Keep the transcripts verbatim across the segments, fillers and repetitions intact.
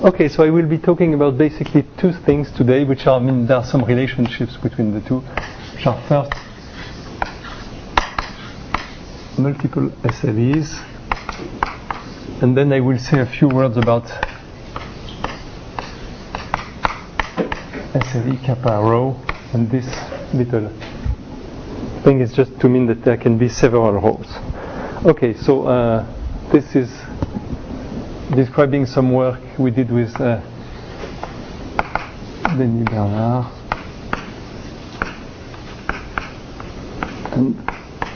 Okay, so I will be talking about basically two things today, which are, I mean, there are some relationships between the two, which are first multiple S L Es, and then I will say a few words about S L E kappa rho, and this little thing is just to mean that there can be several rows. Okay, so uh, this is describing some work we did with uh, Denis Bernard and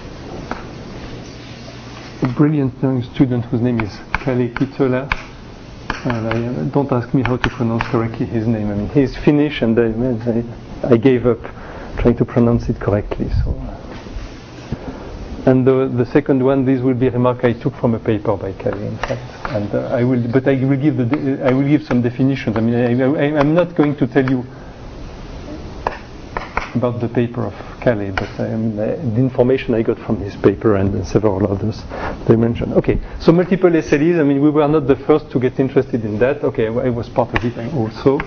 a brilliant young student whose name is Kalle Kittola. And I, uh, don't ask me how to pronounce correctly his name. I mean, he's Finnish, and I, I, I gave up trying to pronounce it correctly. So, uh, and the, the second one, this will be a remark I took from a paper by Kalle, in fact. And uh, I will, but I will give the, de- I will give some definitions. I mean, I, I, I'm not going to tell you about the paper of Kalle, but I mean, uh, the information I got from his paper and uh, several others they mentioned. Okay, so multiple S L Es. I mean, we were not the first to get interested in that. Okay, I was part of it also.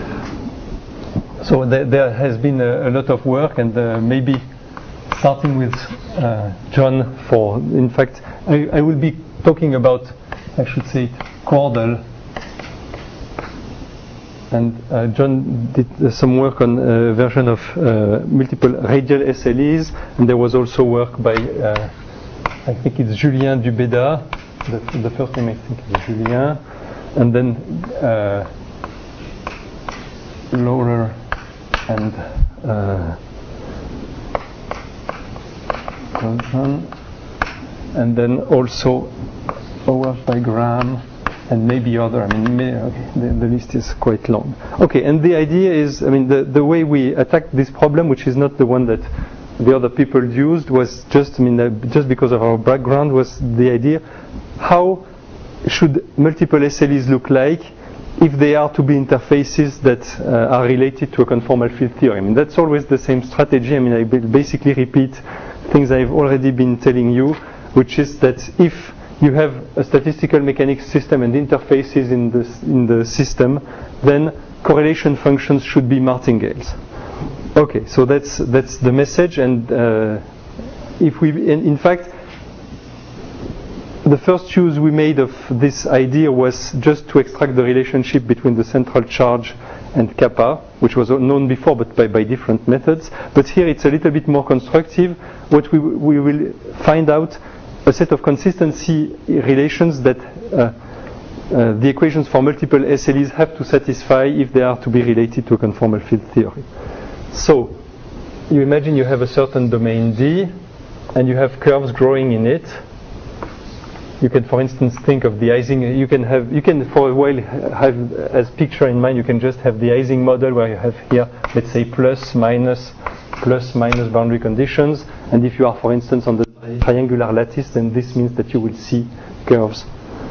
So there, there has been a, a lot of work, and uh, maybe starting with uh, John. For in fact, I, I will be talking about, I should say, Cordell. And uh, John did uh, some work on a version of uh, multiple radial S L Es, and there was also work by, uh, I think it's Julien Dubeda, the, the first name I think is Julien, and then uh, Lawler and uh, Johnson, and then also Howard by Graham, and maybe other. I mean, may, okay, the, the list is quite long. Okay, and the idea is, I mean, the, the way we attacked this problem, which is not the one that the other people used, was just, I mean, uh, just because of our background, was the idea: how should multiple S L Es look like if they are to be interfaces that uh, are related to a conformal field theory? I mean, that's always the same strategy. I mean, I basically repeat things I've already been telling you, which is that if you have a statistical mechanics system and interfaces in the in the system, then correlation functions should be martingales. Okay, so that's that's the message. And uh, if we, in, in fact, the first use we made of this idea was just to extract the relationship between the central charge and kappa, which was known before, but by, by different methods. But here it's a little bit more constructive. What we we will find out a set of consistency relations that uh, uh, the equations for multiple S L Es have to satisfy if they are to be related to a conformal field theory. So, you imagine you have a certain domain D, and you have curves growing in it. You can, for instance, think of the Ising. You can have, you can for a while have as picture in mind. You can just have the Ising model where you have here, let's say, plus, minus, plus, minus boundary conditions. And if you are, for instance, on the triangular lattice, then this means that you will see curves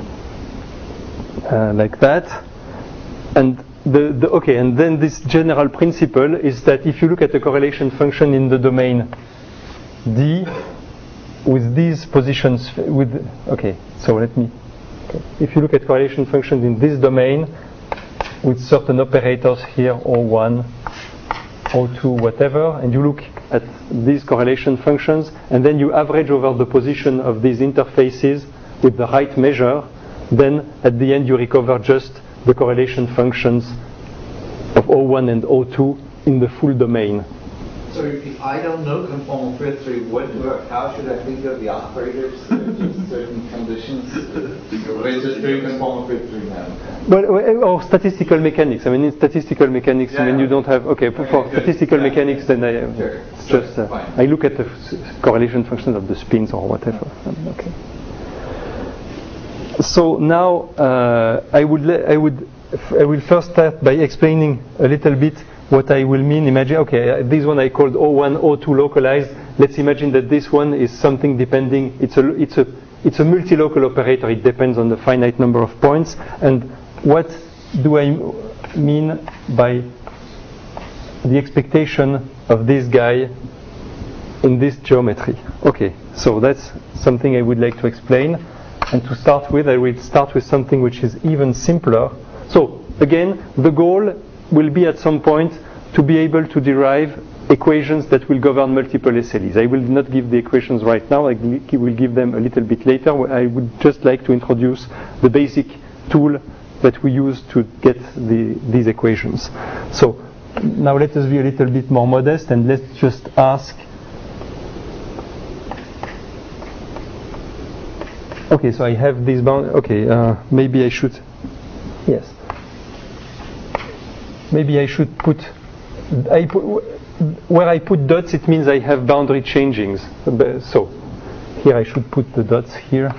uh, like that. And the, the okay, and then this general principle is that if you look at a correlation function in the domain D with these positions, with okay, so let me. Okay. If you look at correlation functions in this domain with certain operators here, O one, O two, whatever, and you look at these correlation functions, and then you average over the position of these interfaces with the right measure, then at the end you recover just the correlation functions of O one and O two in the full domain. So if I don't know conformal field theory, what do I, how should I think of the operators in certain conditions? Let's just do conformal field theory now. Well, or statistical mechanics. I mean, in statistical mechanics, yeah, when you okay. don't have okay, okay for good. Statistical yeah. mechanics, then I uh, sure. just uh, Fine. I look at the correlation functions of the spins or whatever. Okay. So now uh, I would le- I would f- I will first start by explaining a little bit what I will mean. Imagine, okay, this one I called O one, O two localized. Let's imagine that this one is something depending. It's a it's a it's a multi-local operator. It depends on the finite number of points. And what do I mean by the expectation of this guy in this geometry? Okay, so that's something I would like to explain. And to start with, I will start with something which is even simpler, So again, the goal will be at some point to be able to derive equations that will govern multiple S L Es. I will not give the equations right now, I will give them a little bit later. I would just like to introduce the basic tool that we use to get the, these equations. So now let us be a little bit more modest and let's just ask. Okay, so I have this bound. Okay, uh, maybe I should. Yes. Maybe I should put. I put where I put dots. It means I have boundary changings. So here I should put the dots here,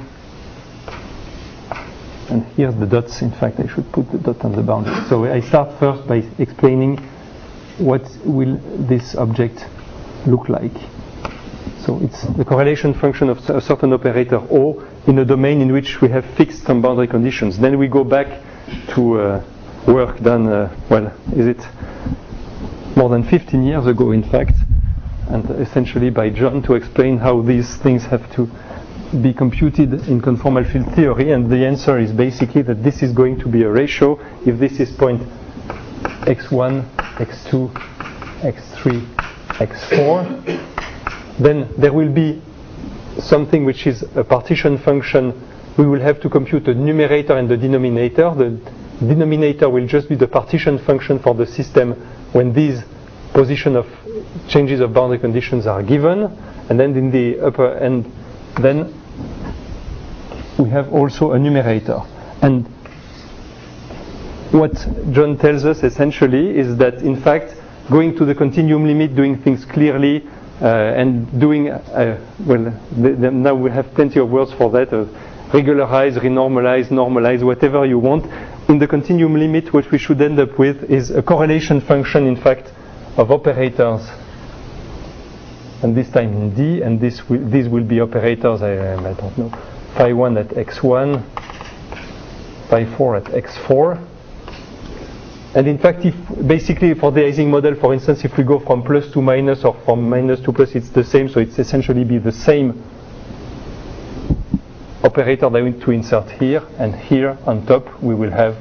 and here's the dots. In fact, I should put the dot on the boundary. So I start first by explaining what will this object look like. So it's the correlation function of a certain operator O in a domain in which we have fixed some boundary conditions. Then we go back to uh, work done, uh, well, is it more than fifteen years ago, in fact, and essentially by John, to explain how these things have to be computed in conformal field theory. And the answer is basically that this is going to be a ratio if this is point x one, x two, x three, x four. Then there will be something which is a partition function. We will have to compute the numerator and the denominator. The denominator will just be the partition function for the system when these position of changes of boundary conditions are given. And then in the upper end, then we have also a numerator. And what John tells us essentially is that in fact going to the continuum limit, doing things clearly, Uh, and doing, uh, well, the, the, now we have plenty of words for that, uh, regularize, renormalize, normalize, whatever you want. In the continuum limit, what we should end up with is a correlation function, in fact, of operators, and this time in D, and this will, these will be operators, I, I don't know, phi one at x one, phi four at x four. And in fact, if basically for the Ising model, for instance, if we go from plus to minus or from minus to plus, it's the same. So it's essentially be the same operator that we need to insert here, and here on top we will have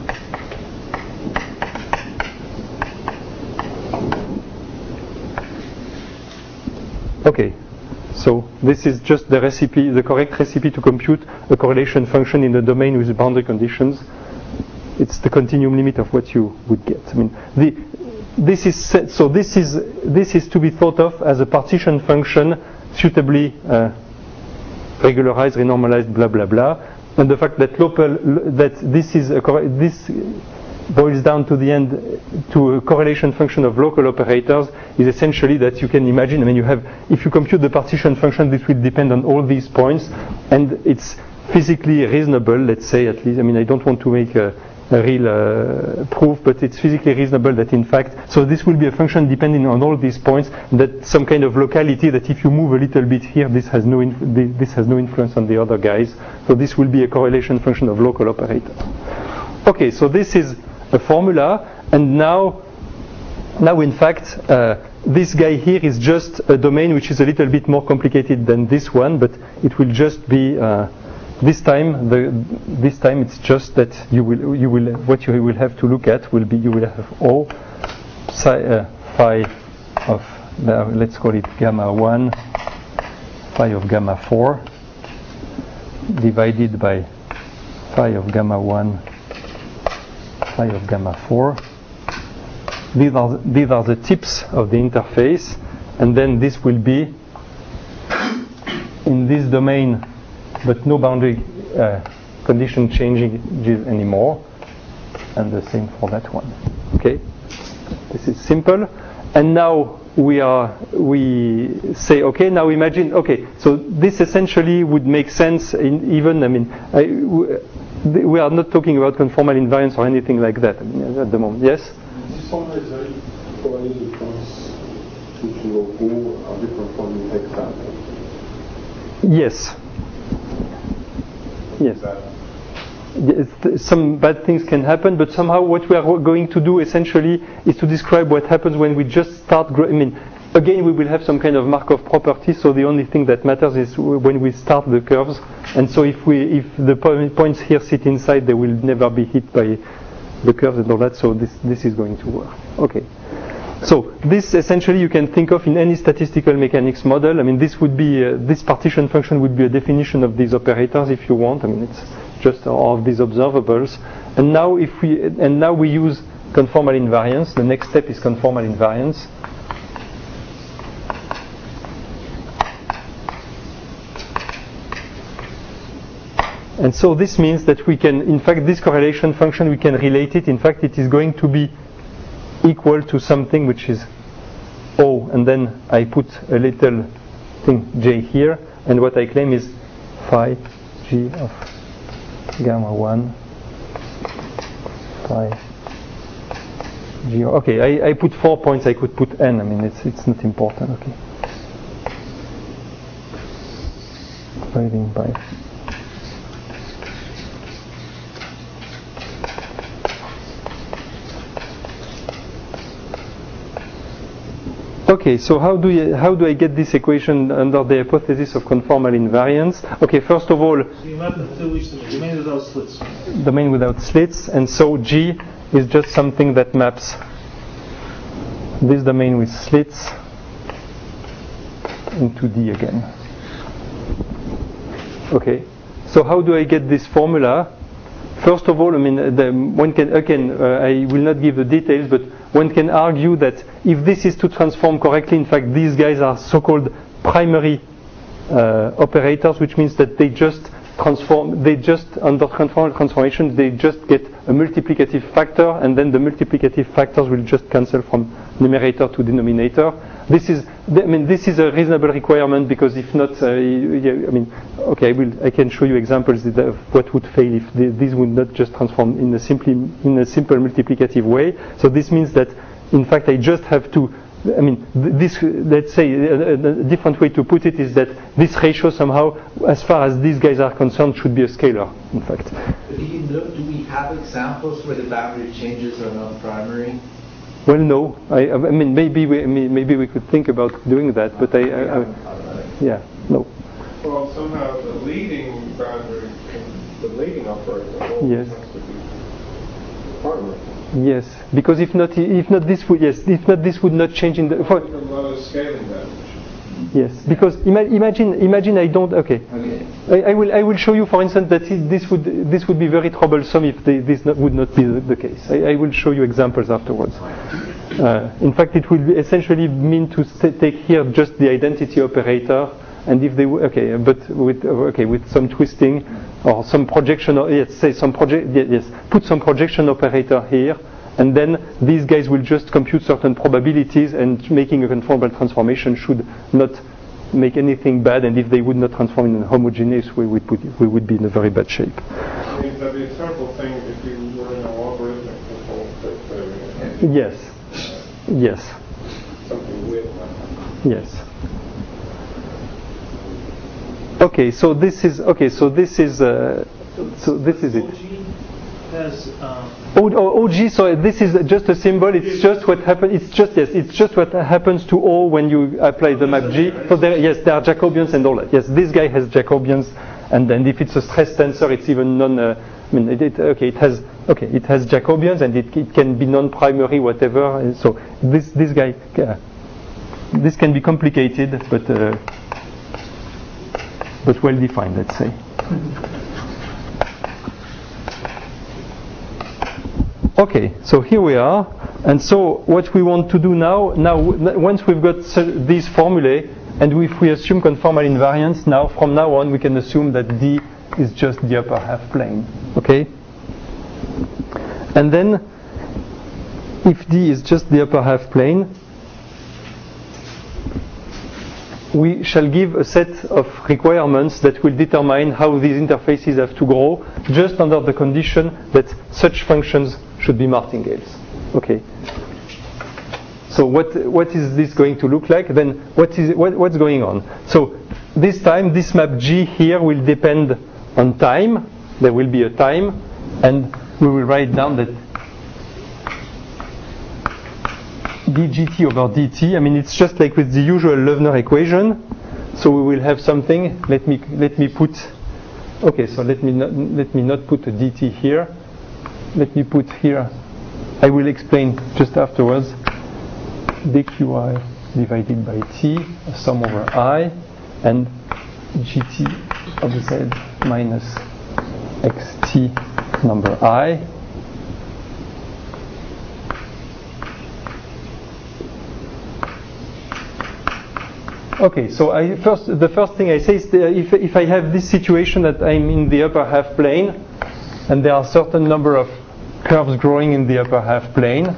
okay. So this is just the recipe, the correct recipe to compute a correlation function in the domain with boundary conditions. It's the continuum limit of what you would get. I mean, the, this is set, so this is this is to be thought of as a partition function, suitably uh, regularized, renormalized, blah blah blah. And the fact that local that this is a this boils down to the end to a correlation function of local operators is essentially that you can imagine. I mean, you have if you compute the partition function, this will depend on all these points, and it's physically reasonable. Let's say at least. I mean, I don't want to make a a real uh, proof, but it's physically reasonable that in fact, so this will be a function depending on all these points, that some kind of locality that if you move a little bit here, this has no inf- this has no influence on the other guys. So this will be a correlation function of local operator. Okay, so this is a formula, and now, now in fact, uh, this guy here is just a domain which is a little bit more complicated than this one, but it will just be. Uh, This time, the, this time it's just that you will, you will, what you will have to look at will be, you will have O psi, uh, phi of, uh, let's call it gamma one, phi of gamma four, divided by phi of gamma one, phi of gamma four. These are, these are the tips of the interface, and then this will be in this domain, but no boundary uh, condition changing anymore, and the same for that one. Okay, this is simple. And now we are we say, okay, now imagine, okay, so this essentially would make sense in even, I mean, I, we are not talking about conformal invariance or anything like that, I mean, at the moment. Yes? This formula is very probably the points which will go are different from the example. Yes. Yes. Yes. Some bad things can happen, but somehow what we are going to do essentially is to describe what happens when we just start growing. I mean, again, we will have some kind of Markov property, so the only thing that matters is when we start the curves. And so if we, if the points here sit inside, they will never be hit by the curves and all that. So this this is going to work. Okay. So this essentially you can think of in any statistical mechanics model. I mean, this would be uh, this partition function would be a definition of these operators if you want. I mean, it's just all of these observables. And now if we and now we use conformal invariance. The next step is conformal invariance. And so this means that we can, in fact, this correlation function, we can relate it. In fact, it is going to be equal to something which is O, and then I put a little thing J here, and what I claim is phi G of gamma one phi G. Okay, I, I put four points, I could put N, I mean, it's, it's not important, okay. Dividing by Okay, so how do you, how do I get this equation under the hypothesis of conformal invariance? Okay, first of all, so you map the two each domain without slits. Domain without slits, and so G is just something that maps this domain with slits into D again. Okay, so how do I get this formula? First of all, I mean, the, one can again, uh, I will not give the details, but one can argue that if this is to transform correctly, in fact, these guys are so-called primary uh, operators, which means that they just transform, they just, under conformal transformation, they just get a multiplicative factor, and then the multiplicative factors will just cancel from numerator to denominator. This is, I mean, this is a reasonable requirement, because if not, uh, I mean, okay, I will, I can show you examples of what would fail if the, these would not just transform in a simply in a simple multiplicative way. So this means that, in fact, I just have to. I mean, this. Let's say a, a different way to put it is that this ratio somehow, as far as these guys are concerned, should be a scalar. In fact. Do, you know, do we have examples where the boundary changes are not primary? Well, no. I, I mean, maybe we maybe we could think about doing that, but I, I, I yeah, no. Well, somehow the leading boundary, the leading operator always Yes. has to be primary. Yes, because if not, if not this would yes, if not this would not change in the. For, Even lower scaling damage. yes, because ima- imagine imagine I don't okay. Okay. I, I will I will show you, for instance, that it, this would this would be very troublesome if they, this not, would not be the, the case. I, I will show you examples afterwards. Uh, in fact, it will be essentially mean to st- take here just the identity operator, and if they w- okay, but with okay with some twisting or some projection, or yes, say some project yes, put some projection operator here, and then these guys will just compute certain probabilities, and making a conformal transformation should not make anything bad, and if they would not transform in a homogeneous way, we would, we would be in a very bad shape. I mean, that'd be a terrible thing if you were in a logarithmic control fit theory. Yes, yes, Something weird like that. yes. Okay, so this is okay. So this is uh, so this is it. O G has um, O, O, OG, so this is just a symbol. It's just what happens. It's just yes. It's just what happens to O when you apply the map G. So there, yes, there are Jacobians and all that. Yes, this guy has Jacobians, and then if it's a stress tensor, it's even non. Uh, I mean, it, it, okay, it has okay, it has Jacobians, and it, it can be non-primary, whatever. And so this this guy, uh, this can be complicated, but uh, but well defined, let's say. Okay, so here we are, and so what we want to do now, now once we've got these formulae, and if we assume conformal invariance, now from now on we can assume that D is just the upper half plane, okay? And then, if D is just the upper half plane, we shall give a set of requirements that will determine how these interfaces have to grow, just under the condition that such functions should be martingales. Okay. So what what is this going to look like? Then what is what, what's going on? So this time, this map G here will depend on time. There will be a time, and we will write down that dgt over dt. I mean, it's just like with the usual Loevner equation. So we will have something. Let me let me put. Okay, so let me not, let me not put a dt here. let me put here, I will explain just afterwards, dqi divided by t, sum over I, and gt of z minus xt number I. Okay, so I first the first thing I say is that if if I have this situation that I'm in the upper half plane, and there are a certain number of curves growing in the upper half plane,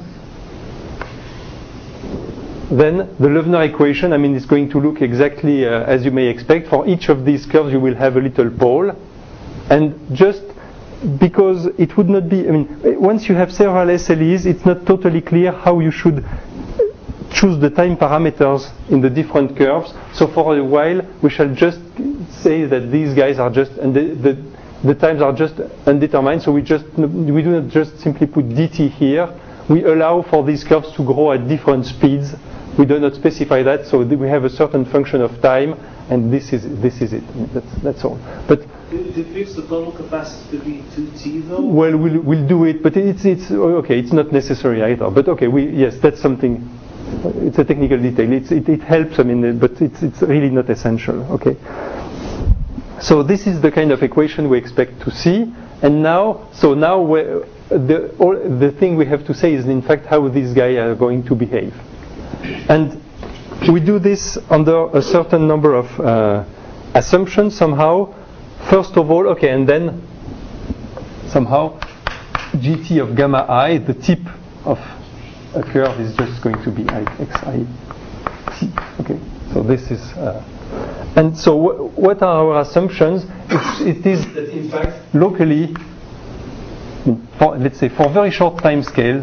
then the Loevner equation, I mean, is going to look exactly uh, as you may expect. For each of these curves, you will have a little pole, and just because it would not be, I mean, once you have several S L Es, it's not totally clear how you should choose the time parameters in the different curves. So for a while, we shall just say that these guys are just, and the, the, the times are just undetermined. So we just, we do not just simply put dt here. We allow for these curves to grow at different speeds. We do not specify that. So we have a certain function of time, and this is this is it. That's that's all. But If you fix the total capacity to be two T though? Well, we'll we'll do it, but it's it's okay. It's not necessary either. But okay, we yes, that's something. It's a technical detail. It's, it, it helps, I mean, but it's it's really not essential. Okay. So this is the kind of equation we expect to see. And now, so now we're, the all, the thing we have to say is in fact how these guys are going to behave. And we do this under a certain number of uh, assumptions somehow. First of all, okay, and then somehow gt of gamma I, the tip of a curve is just going to be xi t. Okay, so this is, uh, and so w- what are our assumptions? It's, it is that in fact locally, for, let's say for very short time scale,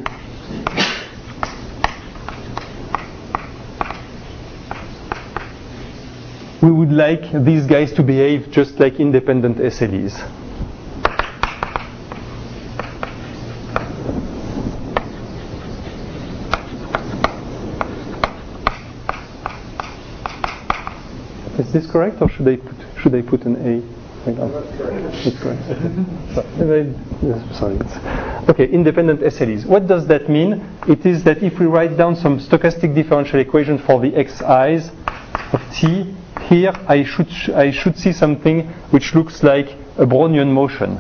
we would like these guys to behave just like independent S L Es. Is this correct, or should I put should I put an A? Right now? That's correct. It's correct. Okay. Sorry. Okay, independent S L Es. What does that mean? It is that if we write down some stochastic differential equation for the xi's of t, here I should I should see something which looks like a Brownian motion.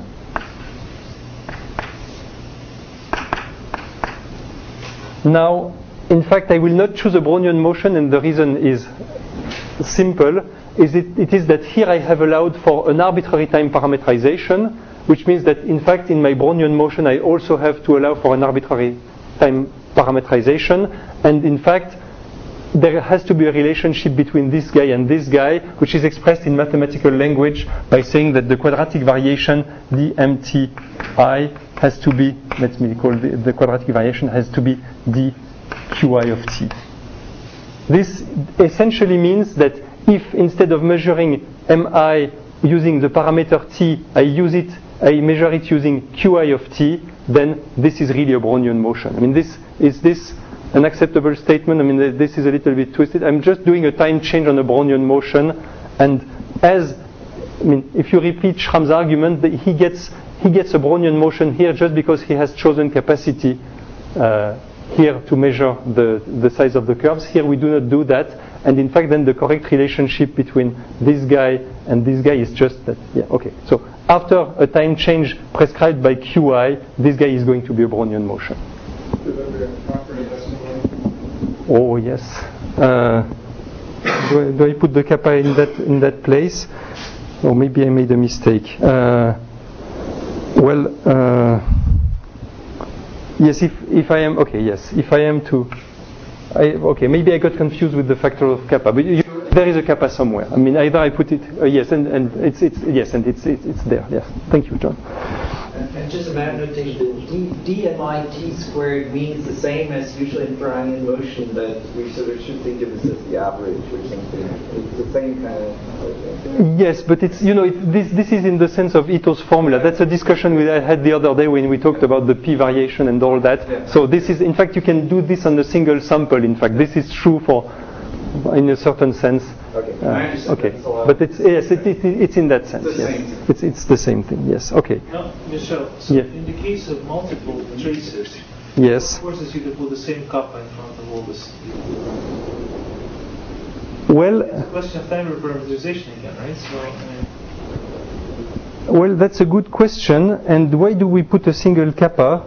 Now, in fact, I will not choose a Brownian motion, and the reason is simple. Is it, it is that here I have allowed for an arbitrary time parameterization, which means that in fact in my Brownian motion I also have to allow for an arbitrary time parameterization, and in fact there has to be a relationship between this guy and this guy, which is expressed in mathematical language by saying that the quadratic variation dmti has to be, let me call the, the quadratic variation has to be dqi of t. This essentially means that if instead of measuring mi using the parameter t, I use it, I measure it using qi of t, then this is really a Brownian motion. I mean, this is this an acceptable statement? I mean, this is a little bit twisted. I'm just doing a time change on a Brownian motion, and as I mean, if you repeat Schramm's argument, he gets he gets a Brownian motion here just because he has chosen capacity uh, here to measure the the size of the curves. Here we do not do that, and in fact, then the correct relationship between this guy and this guy is just that. Yeah, okay. So after a time change prescribed by qi, this guy is going to be a Brownian motion. Oh yes. Uh, do, I, do I put the kappa in that in that place? Or maybe I made a mistake. Uh, well, uh, yes. If if I am okay, yes. If I am to, I, okay. Maybe I got confused with the factor of kappa. But you, there is a kappa somewhere. I mean, either I put it uh, yes, and, and it's it's yes, and it's it's, it's there. Yes. Thank you, John. And, and just a matter of notation, d, dmit squared means the same as usually in Brownian motion, but we sort of should think of this as the average or something. It's the same kind of. Yes, but it's, you know, it, this this is in the sense of Ito's formula. That's a discussion we had the other day when we talked about the p variation and all that. Yeah. So this is, in fact, you can do this on a single sample. In fact, this is true for in a certain sense. Okay. Uh, I understand. okay, That's all I- but it's yes, it, it, it's in that sense. It's the Yes, same thing. it's it's the same thing. Yes. Okay. Now, Michel, so Yeah. in the case of multiple traces, Yes. of course, you could put the same kappa in front of all this. Well. It's a question of time parameterization again, right? So, I mean, Well, that's a good question. And why do we put a single kappa?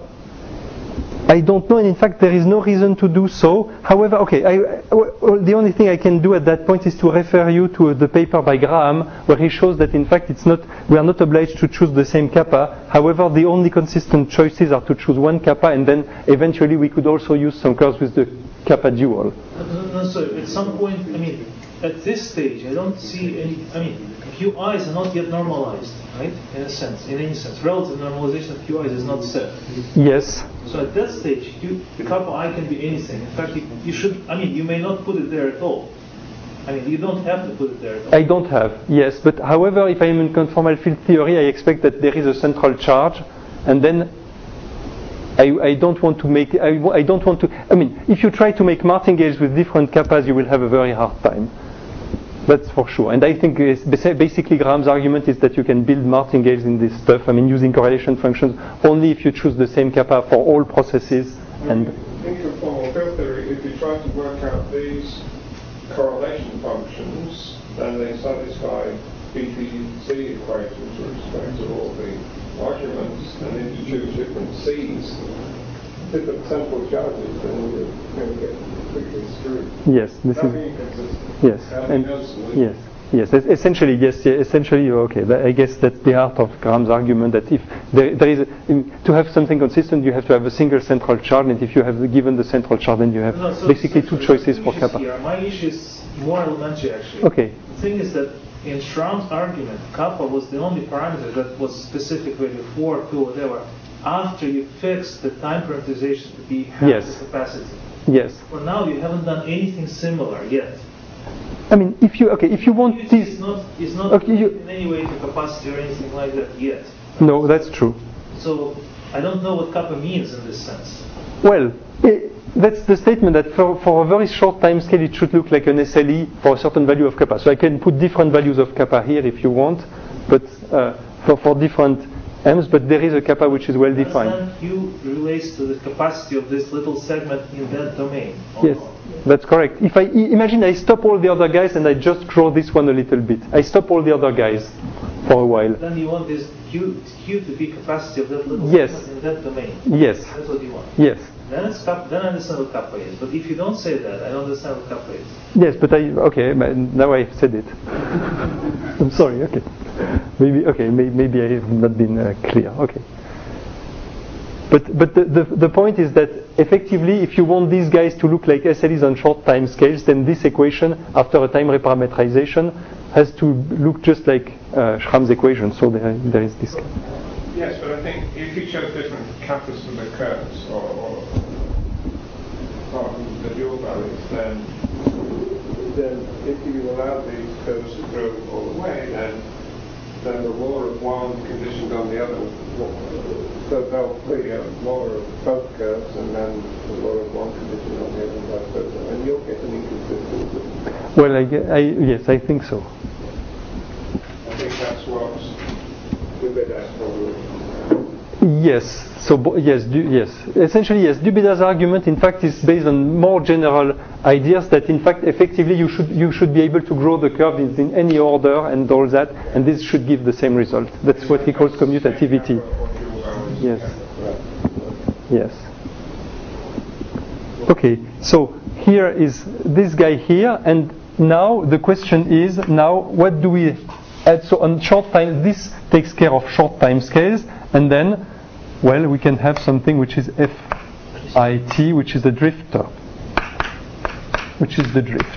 I don't know, and in fact, there is no reason to do so. However, okay, I, well, the only thing I can do at that point is to refer you to the paper by Graham, where he shows that in fact it's not, we are not obliged to choose the same kappa. However, the only consistent choices are to choose one kappa, and then eventually we could also use some curves with the kappa dual. no, no, no, so at some point, I mean, at this stage, I don't see any, I mean, Q I's are not yet normalized, right? In a sense, in any sense. Relative normalization of Q I's is not set. Yes. So at that stage, you, the kappa I can be anything. In fact, you, you should, I mean, you may not put it there at all. I mean, you don't have to put it there at all. I don't have, yes. But however, if I am in conformal field theory, I expect that there is a central charge, and then I, I don't want to make, I, I don't want to, I mean, if you try to make martingales with different kappas, you will have a very hard time. That's for sure. And I think it's basically Graham's argument is that you can build martingales in this stuff, I mean, using correlation functions, only if you choose the same kappa for all processes. And in conformal field theory, if you try to work out these correlation functions, then they satisfy B T C equations with respect to all the arguments, and if you choose different C's, different central charges, then you're going to get completely screwed. yes, this That'll is be inconsistent. yes, That'll be and no solution. yes, yes. es- Essentially, yes. yeah, Essentially, okay. that- I guess that's the heart of Graham's argument. That if there, there is a, in, to have something consistent, you have to have a single central charge, and if you have given the central charge, then you have No, so- basically so- two so choices two for issues kappa. here. My issue is more elementary, actually. Okay. The thing is that in Schramm's argument, kappa was the only parameter that was specific value four, two, whatever, after you fix the time parameterization to be half Yes. the capacity. Yes. For now, you haven't done anything similar yet. I mean, if you okay, if you want It's, this, it's not, it's not Okay, you- in any way to capacity or anything like that yet. no, that's true. So I don't know what kappa means in this sense. Well, eh, that's the statement that for, for a very short time scale, it should look like an S L E for a certain value of kappa. So I can put different values of kappa here if you want, but uh, for, for different m's, but there is a kappa which is well defined. Does that Q relates to the capacity of this little segment in that domain? or Yes, not? that's correct. If I i- imagine I stop all the other guys and I just grow this one a little bit, I stop all the other guys for a while. Then you want this Q, Q to be capacity of that little Yes. segment in that domain. Yes, That's what you want. yes, Then it's kappa, then I understand what kappa is. But if you don't say that, I don't understand what kappa is. yes. But I okay. but Now I've said it. I'm sorry. Okay, maybe okay. May, maybe I have not been uh, clear. Okay. But but the, the the point is that effectively, if you want these guys to look like S L Es on short time scales, then this equation, after a time reparametrization, has to look just like uh, Schramm's equation. So there there is this. Yes, but I think if you chose different kappas for the curves, or, or um, the dual values, then then if you allow these curves to grow all the way, then then the law of one conditioned on the other, so they'll be a law of both curves, and then the law of one conditioned on the other, and vice versa, and you'll get an inconsistency. Well, I, gue- I yes, I think so. I think that's what Dubedas probably. Yes. So bo- yes, du- yes. Essentially, yes. Dubeda's argument, in fact, is based on more general ideas that, in fact, effectively, you should you should be able to grow the curve in, in any order and all that, and this should give the same result. That's what he calls commutativity. Yes. Yes. Okay. So here is this guy here, and now the question is: now what do we add? So on short time, this takes care of short time scales, and then. Well, we can have something which is F I T, which is a drifter, which is the drift.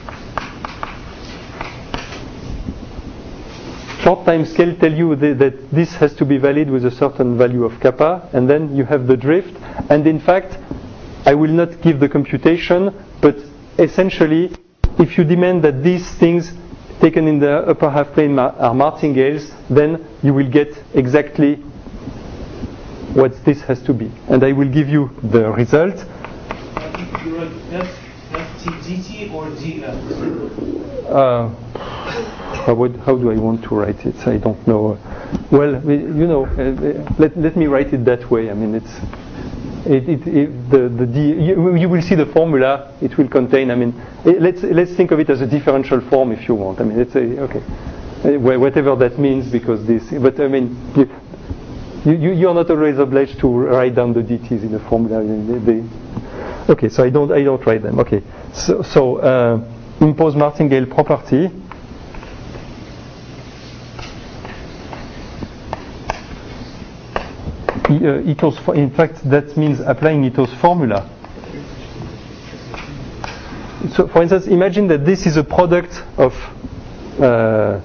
Short time scale tell you the, that this has to be valid with a certain value of kappa, and then you have the drift. And in fact, I will not give the computation, but essentially, if you demand that these things taken in the upper half plane ma- are martingales, then you will get exactly what this has to be, and I will give you the result. I think you're right. F, F T, dt or dm? Uh, how, would, how do I want to write it? I don't know. Well, you know, uh, let, let me write it that way. I mean, it's it, it, it, the the d. You, you will see the formula. It will contain. I mean, it, let's let's think of it as a differential form if you want. I mean, it's a okay, uh, whatever that means, because this. But I mean, you, you you're not always obliged to write down the dt's in the formula. They, they, okay, so I don't I don't write them. Okay, so so uh, impose martingale property. Uh, Ito's, in fact, that means applying Ito's formula. So, for instance, imagine that this is a product of uh,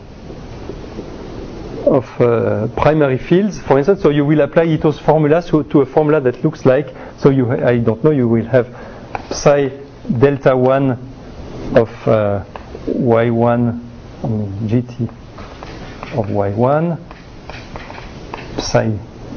of uh, primary fields, for instance. So you will apply Ito's formula to, to a formula that looks like. So you, I don't know, you will have psi delta one of uh, y one, I mean, gt of y one, psi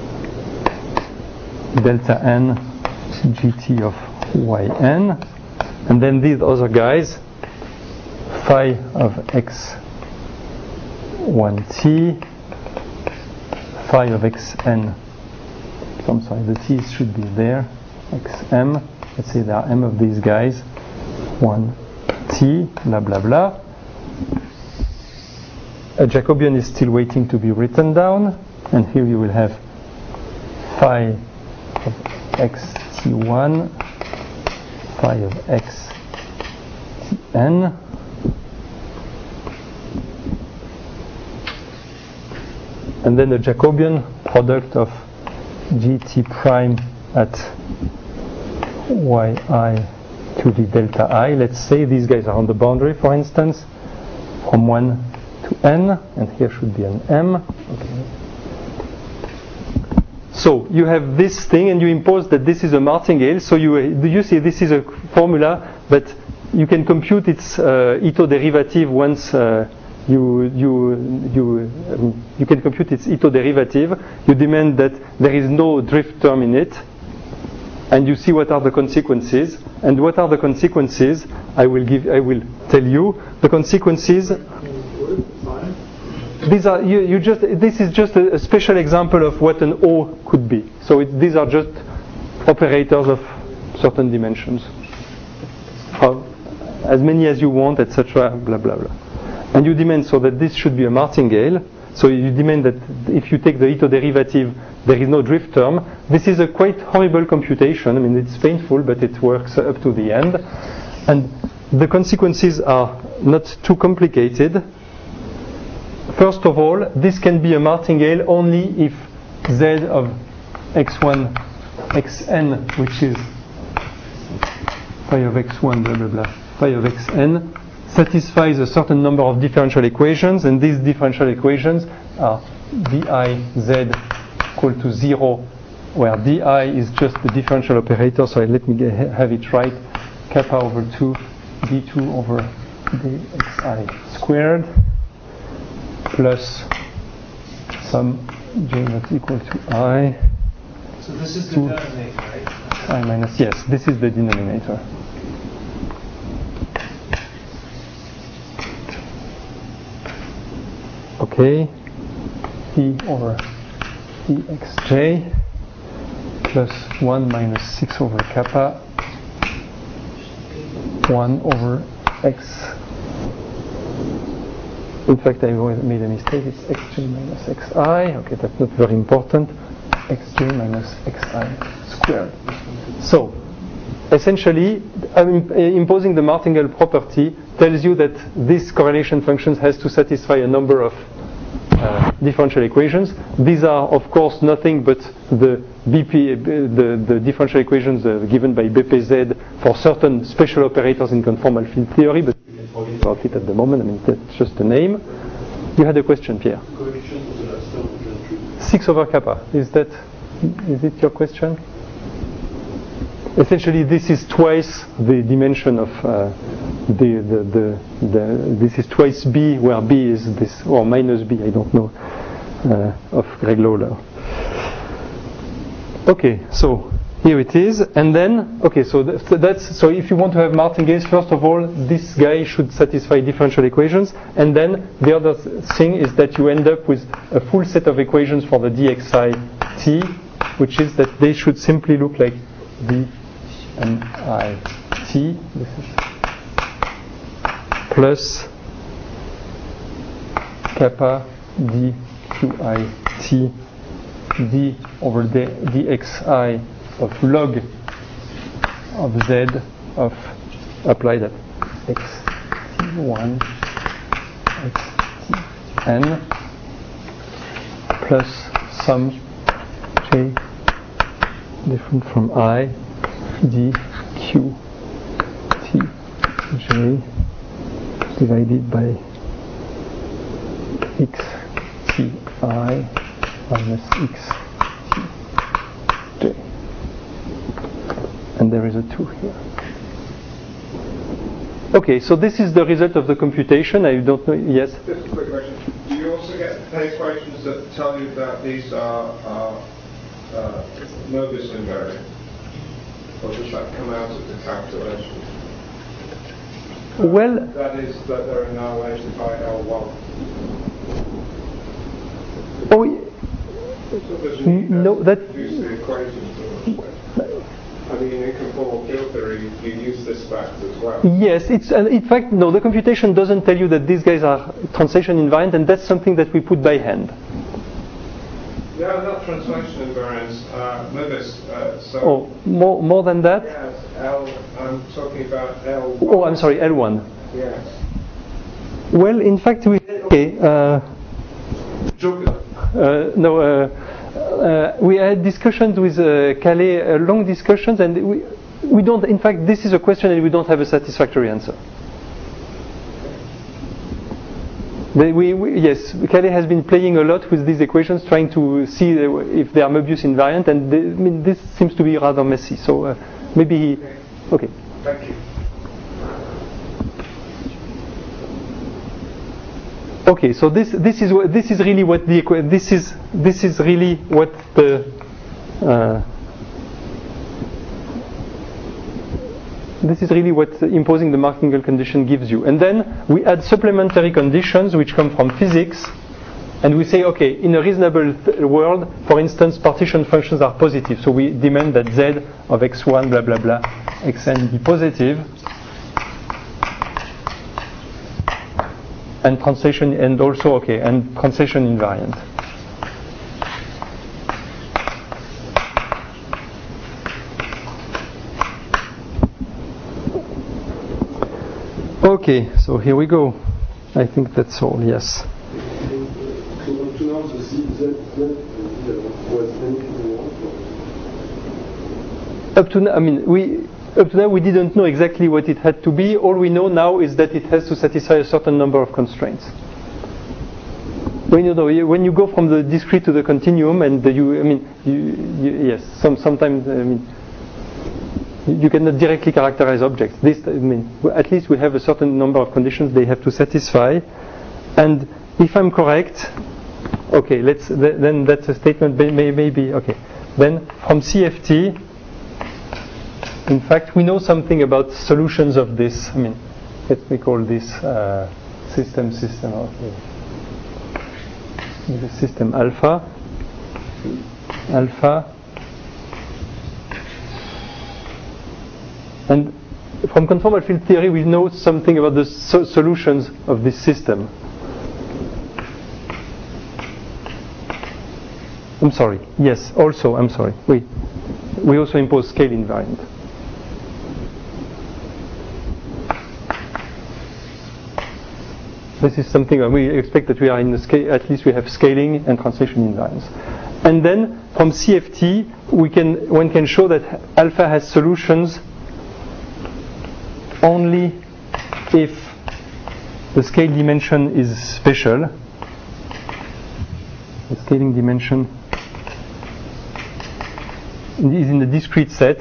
delta n gt of yn, and then these other guys, phi of x one t, phi of xn. I'm sorry, the t's should be there. Xm, let's say there are m of these guys, one t, blah blah blah. A Jacobian is still waiting to be written down, and here you will have phi of x t one, phi of x tn, and then the Jacobian product of gt prime at yi to the delta I. Let's say these guys are on the boundary, for instance, from one to n, and here should be an m. Okay. So you have this thing, and you impose that this is a martingale. So you do you see this is a formula, but you can compute its uh, Ito derivative once uh, you you you um, you can compute its Ito derivative. You demand that there is no drift term in it, and you see what are the consequences. And what are the consequences? I will give. I will tell you the consequences. These are you, you just. This is just a, a special example of what an O could be. So it, these are just operators of certain dimensions, of as many as you want, et cetera. Blah blah blah. And you demand so that this should be a martingale. So you demand that if you take the Ito derivative, there is no drift term. This is a quite horrible computation. I mean, it's painful, but it works up to the end. And the consequences are not too complicated. First of all, this can be a martingale only if z of x one xn, which is phi of x one, blah blah blah, phi of xn, satisfies a certain number of differential equations, and these differential equations are diz equal to zero, where di is just the differential operator. So let me get, have it right: kappa over two d two over dxi squared plus some j not equal to I. So this is the denominator, right? I minus, yes, this is the denominator. Okay, d over dxj plus one minus six over kappa one over x. In fact, I made a mistake. It's xj minus xi. Okay, that's not very important. Xj minus xi squared. So, essentially, I'm imposing the martingale property tells you that this correlation function has to satisfy a number of uh, differential equations. These are, of course, nothing but the B P, the, the differential equations uh, given by B P Z for certain special operators in conformal field theory, but we can forget about it at the moment. I mean, that's just a name. You had a question, Pierre. Six over kappa. Is that? Is it your question? Essentially, this is twice the dimension of uh, the, the, the, the, this is twice B, where B is this, or minus B, I don't know, uh, of Greg Lawler. Okay, so here it is, and then okay. So th- so that's so. If you want to have martingales, first of all, this guy should satisfy differential equations, and then the other th- thing is that you end up with a full set of equations for the dxi t, which is that they should simply look like d and I t. This is plus kappa d qi t d over d dxi of log of z of apply that x t one x t n plus some j different from I d q t j divided by x t I minus x t j, and there is a two here. Okay, so this is the result of the computation. I don't know. Yes. Just a quick question. Do you also get equations that tell you that these are, are uh, Möbius invariant, or does that come out of the calculation? Well, that is that they're annihilated by L one. Oh, no, that. Use the equations. I mean, in conformal field theory, you use this fact as well. Yes, it's uh, in fact no. The computation doesn't tell you that these guys are translation invariant, and that's something that we put by hand. No, not translation invariance. Uh, Möbius. Uh, so. Oh, more more than that. Yes, L. I'm talking about L. Oh, I'm sorry, L one. Yes. Well, in fact, we okay. Uh, Uh, no, uh, uh, we had discussions with uh, Calais, uh, long discussions, and we we don't. In fact, this is a question, and we don't have a satisfactory answer. They, we, we, yes, Calais has been playing a lot with these equations, trying to see if they are Möbius invariant, and they, I mean, this seems to be rather messy. So uh, maybe he. Okay. Thank you. Okay, so this this is what this is really what the this is this is really what the uh, this is really what imposing the Martingale condition gives you. And then we add supplementary conditions which come from physics, and we say, okay, in a reasonable th- world, for instance, partition functions are positive, so we demand that z of x one blah blah blah xn be positive. And translation, and also okay, and translation invariant. Okay, so here we go. I think that's all. Yes. Up to now, I mean, we. Up to now, we didn't know exactly what it had to be. All we know now is that it has to satisfy a certain number of constraints. When you know, when you go from the discrete to the continuum, and the, you, I mean, you, you, yes, some sometimes, I mean, you cannot directly characterize objects. This, I mean, at least we have a certain number of conditions they have to satisfy. And if I'm correct, okay, let's then that's a statement. May, maybe okay. Then from C F T. In fact, we know something about solutions of this. I mean, let me call this uh, system system. Okay, the system alpha, alpha, and from conformal field theory, we know something about the so- solutions of this system. I'm sorry. Yes. Also, I'm sorry. We we also impose scale invariant. This is something that we expect that we are in the scale, at least we have scaling and translation invariance. And then from C F T, we can one can show that alpha has solutions only if the scale dimension is special. The scaling dimension is in the discrete set.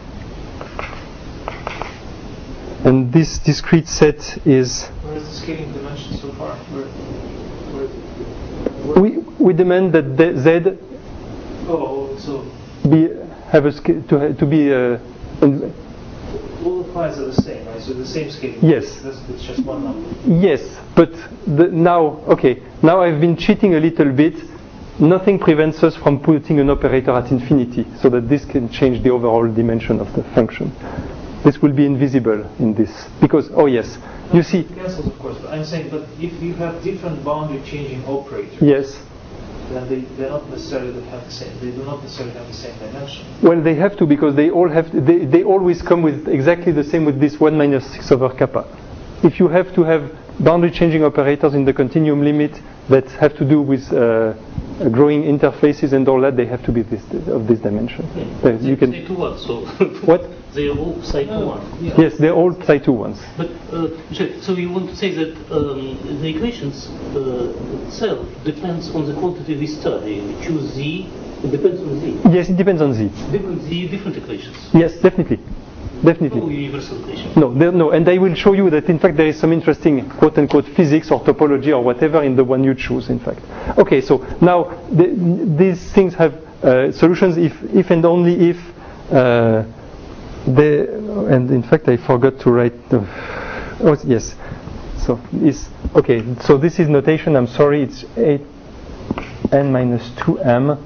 And this discrete set is. Where is the scaling dimension so far? Where, where is it? Where? We we demand that the Z. Oh, so. Be have a sca- to ha- to be uh, in, All the files are the same, right? So the same scale. Yes. That's, it's just one number. yes, but the, now okay, now I've been cheating a little bit. Nothing prevents us from putting an operator at infinity, so that this can change the overall dimension of the function. This will be invisible in this because oh yes, you see. It cancels, of course. But I'm saying, but if you have different boundary changing operators, Yes. then they they not necessarily have the same. They do not necessarily have the same dimension. Well, they have to because they all have to, they they always come with exactly the same with this one minus six over kappa. If you have to have boundary changing operators in the continuum limit that have to do with uh, growing interfaces and all that, they have to be this of this dimension. Uh, you can Psi two one, so what? they are all Psi two one. Yes, they're all Psi two ones. But uh, so you want to say that um, the equations uh, itself depends on the quantity we study. We choose Z, it depends on Z. Yes, it depends on Z. Different Z, different equations. Yes, definitely, No definitely. universal equation. No, there, no, and I will show you that in fact there is some interesting quote-unquote physics or topology or whatever in the one you choose. In fact, okay. So now the, these things have uh, solutions if, if and only if uh, they. And in fact, I forgot to write. The, oh yes. So is okay. So this is notation. I'm sorry. It's eight n minus two m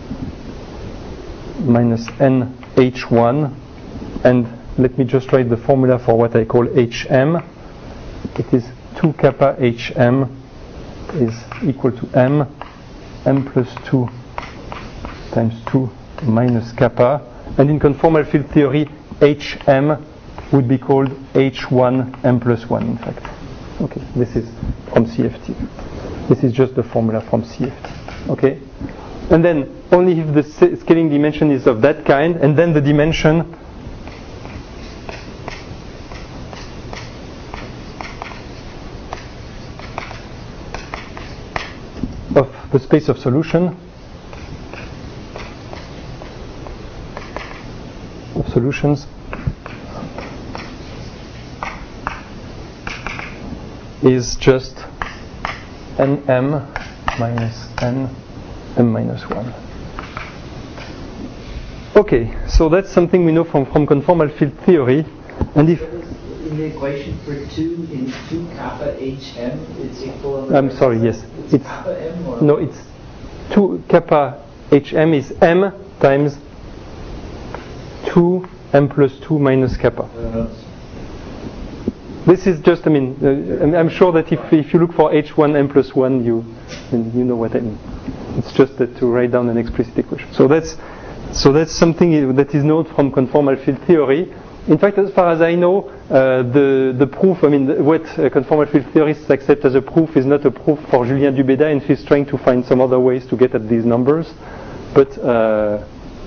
minus n h one and let me just write the formula for what I call H M. It is two kappa H M is equal to M, M plus two times two minus kappa. And in conformal field theory, H M would be called H one M plus one, in fact. Okay, this is from C F T. This is just the formula from C F T. Okay? And then only if the scaling dimension is of that kind, and then the dimension of the space of solution of solutions is just nm minus n m minus one. Okay, so that's something we know from, from conformal field theory. And if in the equation for two in two kappa H M, it's equal. I'm sorry, yes, It's, it's kappa M or no, it's two kappa H M is m times two m plus two minus kappa. Uh, This is just, I mean, uh, I'm, I'm sure that if if you look for H one m plus one, you you know what I mean. It's just that to write down an explicit equation. So that's so that's something that is known from conformal field theory. In fact, as far as I know, uh, the the proof, I mean, what uh, conformal field theorists accept as a proof is not a proof for Julien Dubéda, and he's trying to find some other ways to get at these numbers. But uh,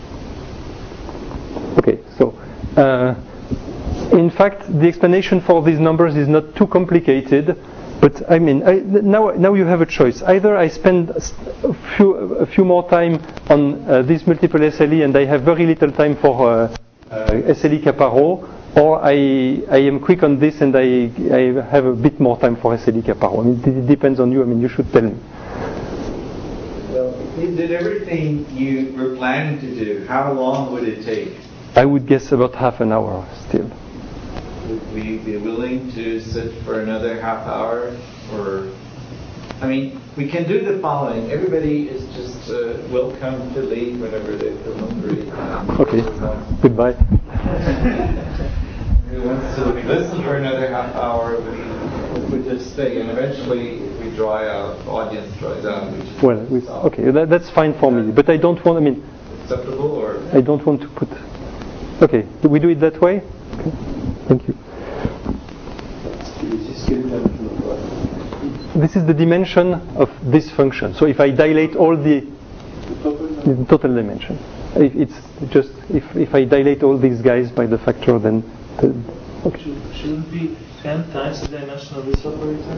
okay, so. Uh, In fact, the explanation for these numbers is not too complicated, but I mean, I, now now you have a choice. Either I spend a few a few more time on uh, this multiple S L E, and I have very little time for uh, uh, S L E kappa rho, or I I am quick on this and I I have a bit more time for S L E kappa rho. I mean, it depends on you. I mean, you should tell me. Well, if you did everything you were planning to do, how long would it take? I would guess about half an hour still. Would we be willing to sit for another half hour? Or, I mean, we can do the following. Everybody is just uh, welcome to leave whenever they feel hungry. Okay. Goodbye. Who wants to listen for another half hour? We, we just stay, and eventually, if we dry out, the audience dries out. We just Well, we, stop. okay, that, that's fine for me. But I don't want. I mean, Acceptable, or I don't want to put. Okay, do we do it that way? Okay. Thank you. This is the dimension of this function. So if I dilate all the, the total dimension, if it's just if, if I dilate all these guys by the factor, then the, okay. Should, shouldn't be ten times the dimension of this operator?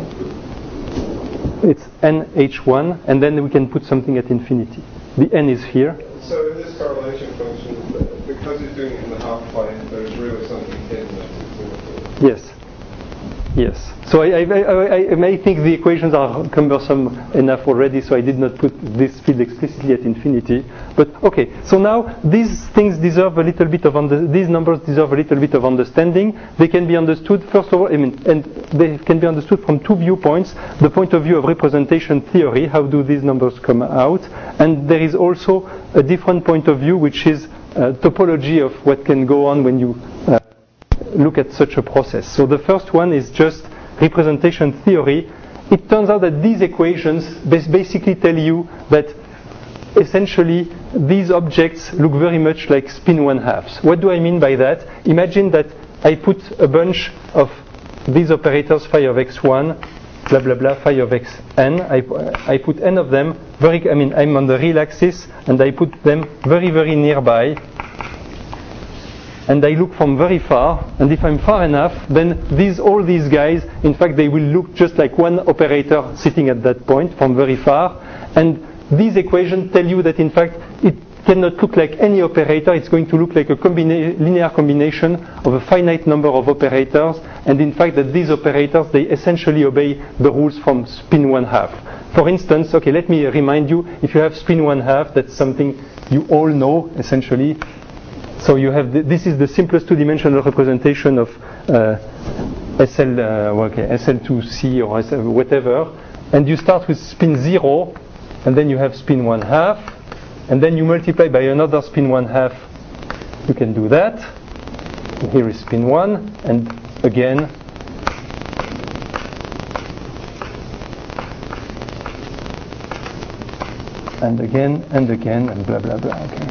It's n h one, and then we can put something at infinity. The n is here. So in this correlation function, because you're doing it in the half plane, there's really something hidden that's important. Yes. Yes. So I, I, I, I may think the equations are cumbersome enough already, so I did not put this field explicitly at infinity. But okay, so now these things deserve a little bit of under, these numbers deserve a little bit of understanding. They can be understood first of all, I mean, and they can be understood from two viewpoints: the point of view of representation theory, how do these numbers come out, and there is also a different point of view, which is uh, topology of what can go on when you uh, look at such a process. So the first one is just representation theory. It turns out that these equations basically tell you that essentially these objects look very much like spin one halves. What do I mean by that? Imagine that I put a bunch of these operators, phi of x one, blah blah blah, phi of xn. I, I put n of them very, I mean I'm on the real axis, and I put them very very nearby. And I look from very far, and if I'm far enough, then these all these guys, in fact, they will look just like one operator sitting at that point from very far. And these equations tell you that, in fact, it cannot look like any operator. It's going to look like a combina- linear combination of a finite number of operators. And in fact, that these operators, they essentially obey the rules from spin one half. For instance, okay, let me remind you, if you have spin one half, that's something you all know, essentially. So you have the, this is the simplest two-dimensional representation of uh, S L, uh, okay, S L two C or S L whatever, and you start with spin zero, and then you have spin one half, and then you multiply by another spin one half. You can do that. And here is spin one, and again. And again, and again, and blah blah blah. Okay.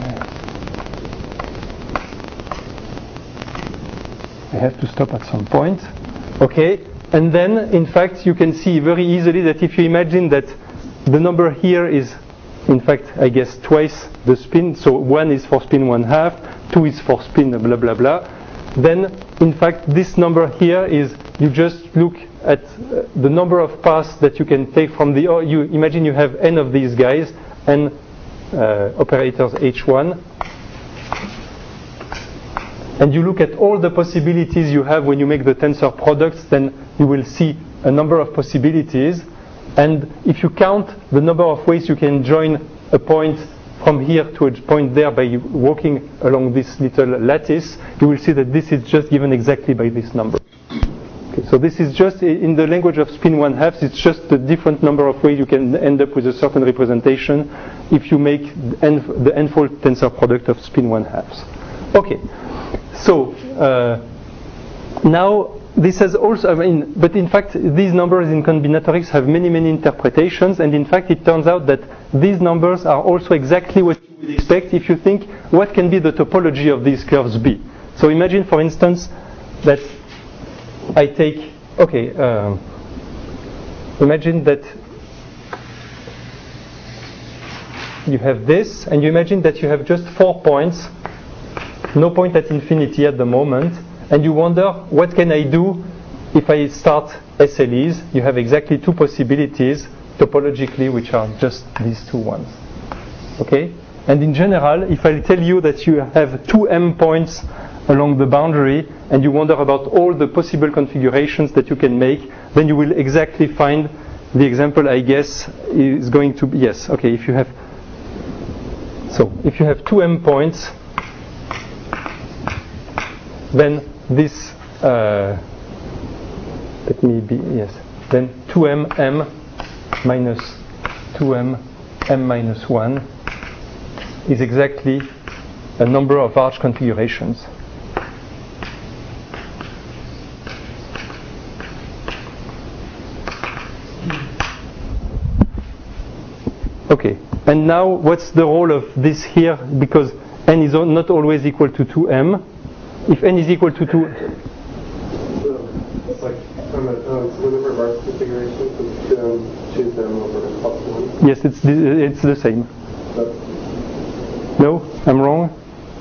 I have to stop at some point. Okay, and then in fact you can see very easily that if you imagine that the number here is in fact I guess twice the spin, so one is for spin one half, two is for spin blah blah blah, then in fact this number here is, you just look at uh, the number of paths that you can take from the, or you imagine you have n of these guys, n uh, operators h one, and you look at all the possibilities you have when you make the tensor products, then you will see a number of possibilities. And if you count the number of ways you can join a point from here to a point there by walking along this little lattice, you will see that this is just given exactly by this number. Okay, so this is just, in the language of spin one halves, it's just a different number of ways you can end up with a certain representation if you make the n- the n-fold tensor product of spin one halves. Okay. So uh, now this has also, I mean, but in fact these numbers in combinatorics have many many interpretations, and in fact it turns out that these numbers are also exactly what you would expect if you think what can be the topology of these curves be. So imagine for instance that I take, okay, uh, imagine that you have this, and you imagine that you have just four points, no point at infinity at the moment, and you wonder what can I do if I start S L Es. You have exactly two possibilities topologically, which are just these two ones. Okay? And in general, if I tell you that you have two m points along the boundary and you wonder about all the possible configurations that you can make, then you will exactly find the example, I guess, is going to be, yes, okay, if you have, so if you have two m points, then this, uh, let me be, yes, then two m m minus two m m minus one is exactly a number of arch configurations. Okay, and now what's the role of this here? Because n is not always equal to two m. If n is equal to two, it's like um, um, the number of arc configurations, um, choose them over plus one. yes, it's the, it's the same. But no, I'm wrong.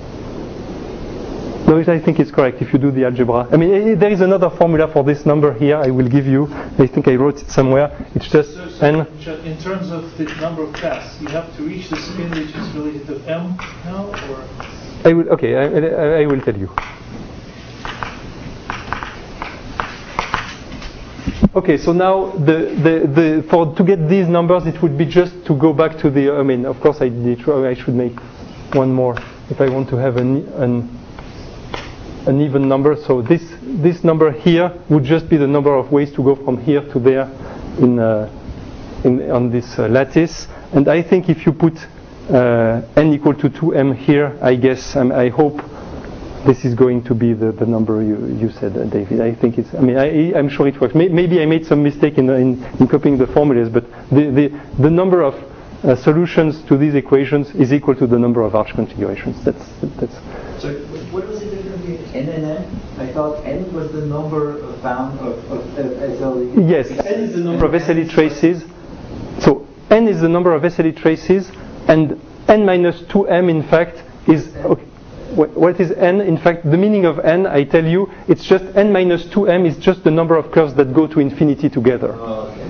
No, I think it's correct if you do the algebra. I mean, there is another formula for this number here. I will give you. I think I wrote it somewhere. It's just so, so n. In terms of the number of paths, you have to reach the spin which is related to m now, or? I will. Okay, I, I, I will tell you. okay, so now the, the, the for to get these numbers, it would be just to go back to the. I mean, of course, I did. I should make one more if I want to have an an, an even number. So this this number here would just be the number of ways to go from here to there in uh, in on this uh, lattice. And I think if you put uh, n equal to two m here, I guess um, I hope. This is going to be the, the number you, you said, uh, David. I think it's, I mean, I, I'm sure it works. May, maybe I made some mistake in, in, in copying the formulas, but the, the, the number of uh, solutions to these equations is equal to the number of arch configurations. That's, that's. So what was the difference between n and m? I thought n was the number of found of, of, of S L E. Yes, n is the number of S L E traces. So n is the number of S L E traces, and n minus two m, in fact, is... Okay. What is n? In fact, the meaning of n, I tell you, it's just n minus two m is just the number of curves that go to infinity together. Oh, okay.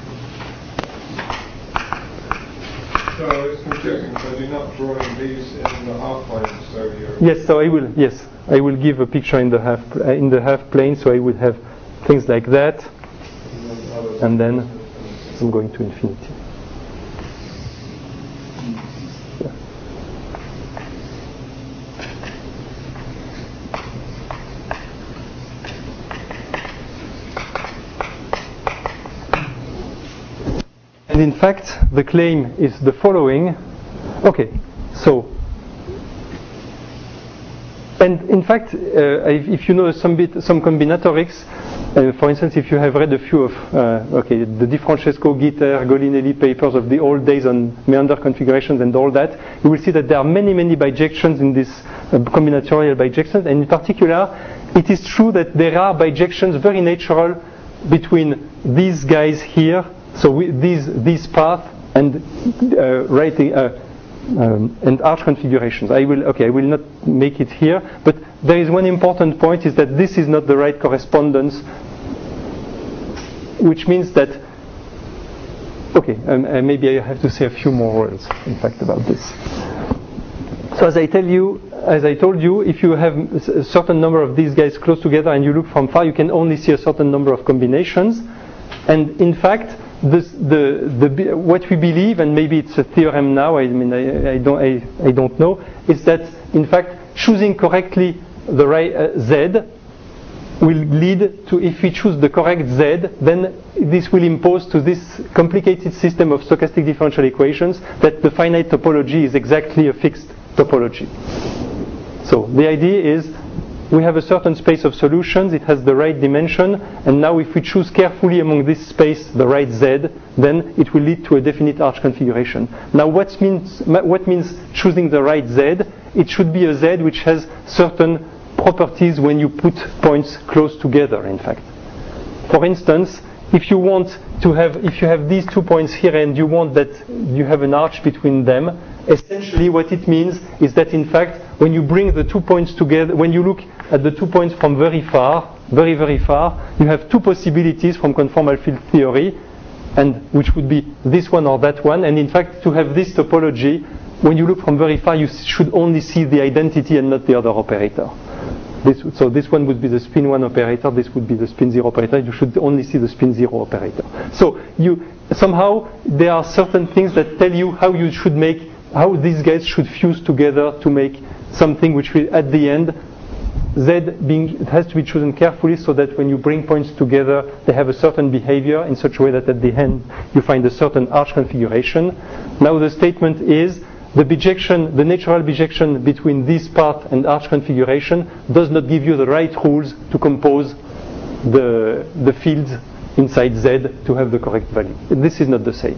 So it's confusing because you're not drawing these in the half plane, so you're... Yes, so I will, yes, I will give a picture in the half, uh, in the half plane, so I would have things like that, and then I'm going to infinity. And in fact, the claim is the following. Okay, so, and in fact, uh, if you know some bit, some combinatorics, uh, for instance, if you have read a few of, uh, okay, the Di Francesco, Gitter, Golinelli papers of the old days on meander configurations and all that, you will see that there are many, many bijections in this uh, combinatorial bijections, and in particular, it is true that there are bijections very natural between these guys here. So we, these these path and uh, writing uh, um, and arch configurations. I will okay. I will not make it here, but there is one important point: is that this is not the right correspondence, which means that okay. Um, uh, maybe I have to say a few more words, in fact, about this. So as I tell you, as I told you, if you have a certain number of these guys close together and you look from far, you can only see a certain number of combinations, and in fact. This, the, the, what we believe, and maybe it's a theorem now, I mean, I, I, don't, I, I don't know, is that, in fact, choosing correctly the right uh, Z will lead to, if we choose the correct Z, then this will impose to this complicated system of stochastic differential equations that the finite topology is exactly a fixed topology. So the idea is, we have a certain space of solutions, it has the right dimension, and now if we choose carefully among this space the right Z, then it will lead to a definite arch configuration. Now what means, what means choosing the right Z? It should be a Z which has certain properties when you put points close together, in fact. For instance, if you want to have, if you have these two points here and you want that you have an arch between them, essentially what it means is that in fact when you bring the two points together, when you look at the two points from very far, very very far, you have two possibilities from conformal field theory, and which would be this one or that one, and in fact to have this topology, when you look from very far you should only see the identity and not the other operator. This, so this one would be the spin one operator, this would be the spin zero operator, you should only see the spin zero operator. So you somehow there are certain things that tell you how you should make, how these guys should fuse together to make something which will at the end, Z being, it has to be chosen carefully so that when you bring points together they have a certain behavior in such a way that at the end you find a certain arch configuration. Now the statement is the bijection, the natural bijection between this part and arch configuration does not give you the right rules to compose the, the fields inside Z to have the correct value. This is not the same.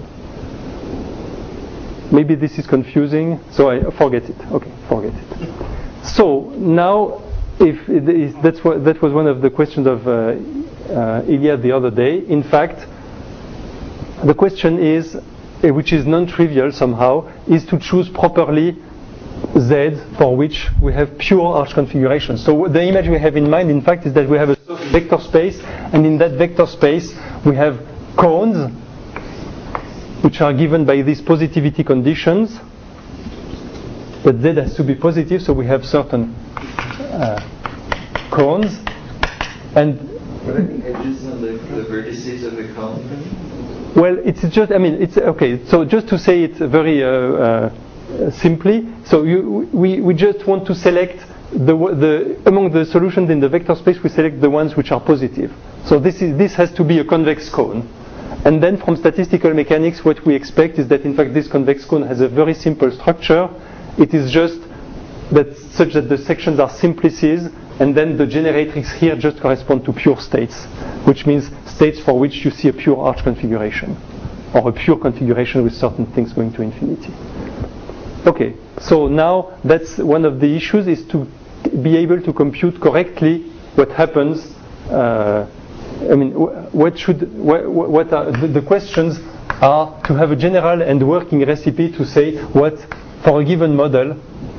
Maybe this is confusing, so I forget it. Okay, forget it. So now, if it is, that's what, that was one of the questions of uh, uh, Ilya the other day. In fact, the question is, uh, which is non-trivial somehow, is to choose properly Z for which we have pure arch configuration. So the image we have in mind, in fact, is that we have a vector space, and in that vector space we have cones, which are given by these positivity conditions. But Z has to be positive, so we have certain uh, cones, and What are the edges and the, the vertices of the cone? Well, it's just, I mean, it's okay. So just to say it very uh, uh, simply, so you, we, we just want to select the, the among the solutions in the vector space, we select the ones which are positive. So this is this has to be a convex cone. And then from statistical mechanics, what we expect is that in fact this convex cone has a very simple structure. It is just that such that the sections are simplices, and then the generatrix here just correspond to pure states, which means states for which you see a pure arch configuration, or a pure configuration with certain things going to infinity. Okay, so now that's one of the issues, is to be able to compute correctly what happens. Uh, I mean, what should, what, what are the, the questions are to have a general and working recipe to say what, for a given model,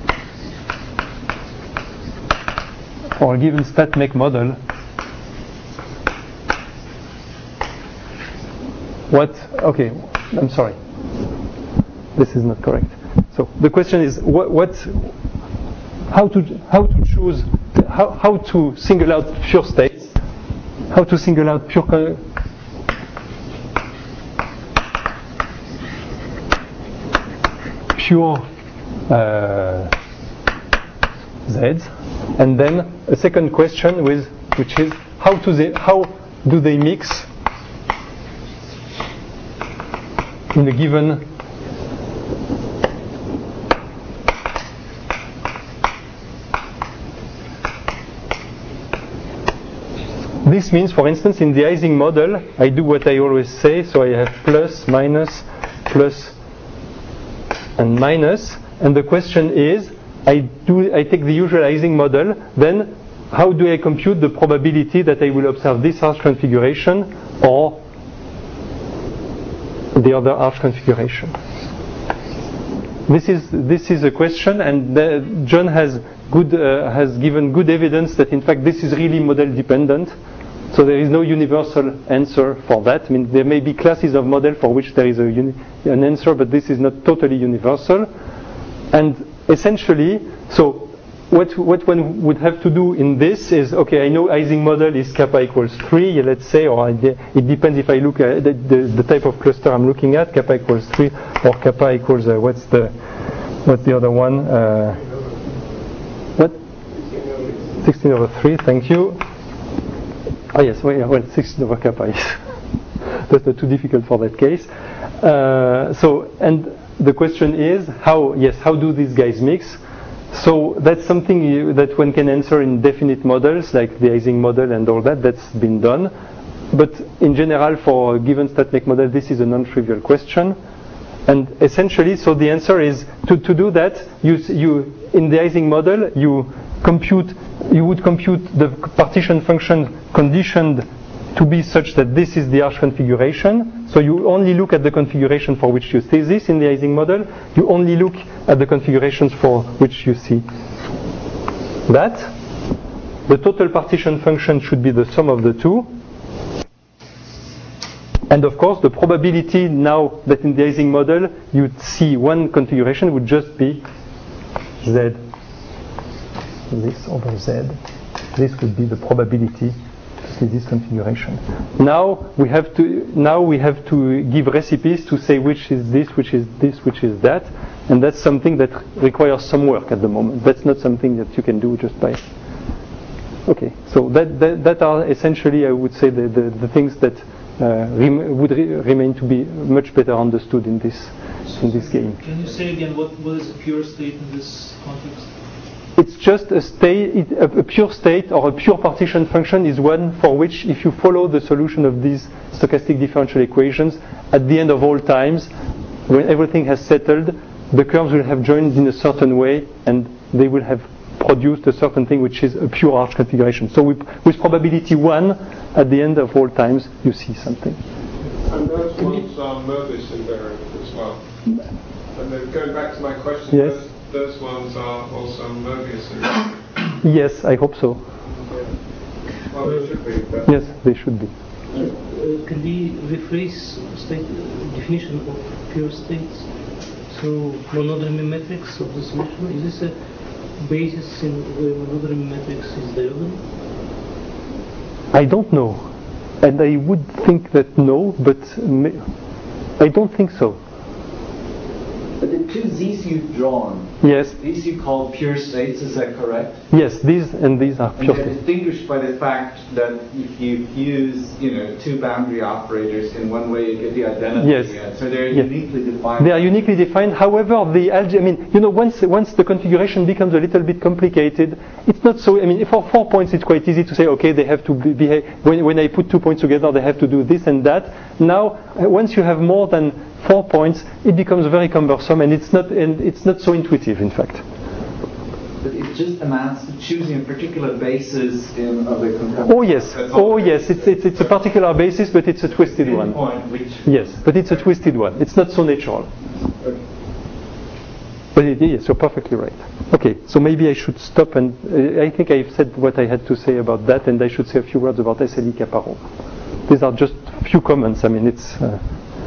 for a given stat-mech model, what, okay, I'm sorry, this is not correct. So the question is what, what how to how to choose, how, how to single out pure states, how to single out pure con- pure uh, Z's, and then a second question with which is how to they, how do they mix in a given This means, for instance, in the Ising model, I do what I always say, so I have plus, minus, plus, and minus, and the question is, I do I take the usual Ising model, then how do I compute the probability that I will observe this arch configuration or the other arch configuration? This is this is a question, and the, John has good uh, has given good evidence that in fact this is really model dependent. So there is no universal answer for that. I mean, there may be classes of model for which there is a uni- an answer, but this is not totally universal. And essentially, so what what one would have to do in this is, okay, I know Ising model is kappa equals three, let's say, or it depends if I look at the, the, the type of cluster I'm looking at, kappa equals three, or kappa equals uh, what's the what's the other one? Uh, what? sixteen over three. Thank you. Oh yes, well, well sixteen over kappa is that's not too difficult for that case. Uh, so, and the question is how? Yes, how do these guys mix? So that's something you, that one can answer in definite models like the Ising model and all that. That's been done. But in general, for a given stat-mech model, this is a non-trivial question. And essentially, so the answer is to, to do that. You, you in the Ising model, you compute. You would compute the partition function conditioned to be such that this is the arch configuration. So you only look at the configuration for which you see this in the Ising model. You only look at the configurations for which you see that. The total partition function should be the sum of the two. And of course, the probability now that in the Ising model you see one configuration would just be Z. This over Z. This would be the probability to see this configuration. Now we have to now we have to give recipes to say which is this, which is this, which is that, and that's something that requires some work at the moment. That's not something that you can do just by. Okay, so that that, that are essentially, I would say, the the, the things that uh, rem- would re- remain to be much better understood in this in this game. Can you say again what what is a pure state in this context? It's just a state, a pure state or a pure partition function is one for which, if you follow the solution of these stochastic differential equations, at the end of all times, when everything has settled, the curves will have joined in a certain way, and they will have produced a certain thing which is a pure arch configuration. So with, with probability one, at the end of all times, you see something. And those ones are Möbius invariant as well. And then going back to my question, yes. those, those ones are also Möbius invariant. Yes, I hope so. Yeah. Well, they should be. But yes, they should be. Uh, uh, can we rephrase state uh, definition of pure states through monodromy metrics of the solution? Is this a basis in where monodromy metrics is diagonal? I don't know. And I would think that no, but I don't think so. But the two Z's you've drawn, yes, these you call pure states, is that correct? Yes, these and these are pure states. And they're states. distinguished by the fact that if you use, you know, two boundary operators in one way, you get the identity. Yes. Again. So they're yes. uniquely defined. They are uniquely defined. However, the algebra, I mean, you know, once once the configuration becomes a little bit complicated, it's not so. I mean, for four points, it's quite easy to say, okay, they have to be, behave. When when I put two points together, they have to do this and that. Now, once you have more than four points, it becomes very cumbersome, and it's not and it's not so intuitive, in fact. But it just amounts to choosing a particular basis in of the control. Oh yes, oh yes, it's it's it's a particular basis, but it's a twisted one. Point which yes, but it's a twisted one. It's not so natural. Okay. But it is, you're perfectly right. Okay, so maybe I should stop, and uh, I think I've said what I had to say about that, and I should say a few words about S L E Caparo. These are just a few comments. I mean, it's. Uh,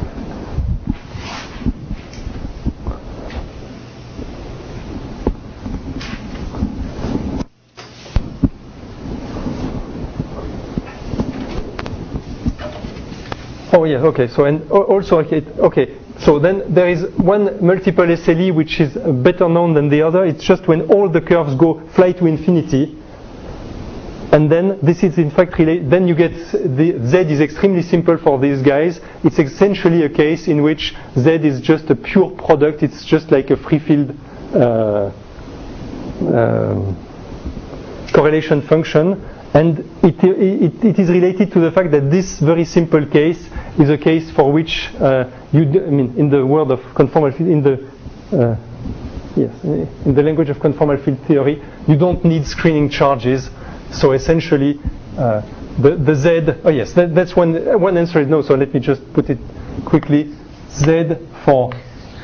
Oh yeah, okay. So and also okay, okay. So then there is one multiple S L E which is better known than the other. It's just when all the curves go fly to infinity, and then this is in fact related. Then you get the Z is extremely simple for these guys. It's essentially a case in which Z is just a pure product. It's just like a free field uh, uh, correlation function. And it, it, it is related to the fact that this very simple case is a case for which uh, you, do, I mean, in the world of conformal field, in the uh, yes, in the language of conformal field theory, you don't need screening charges. So essentially, uh, the the Z. Oh yes, that, that's one one answer is no. So let me just put it quickly. Z for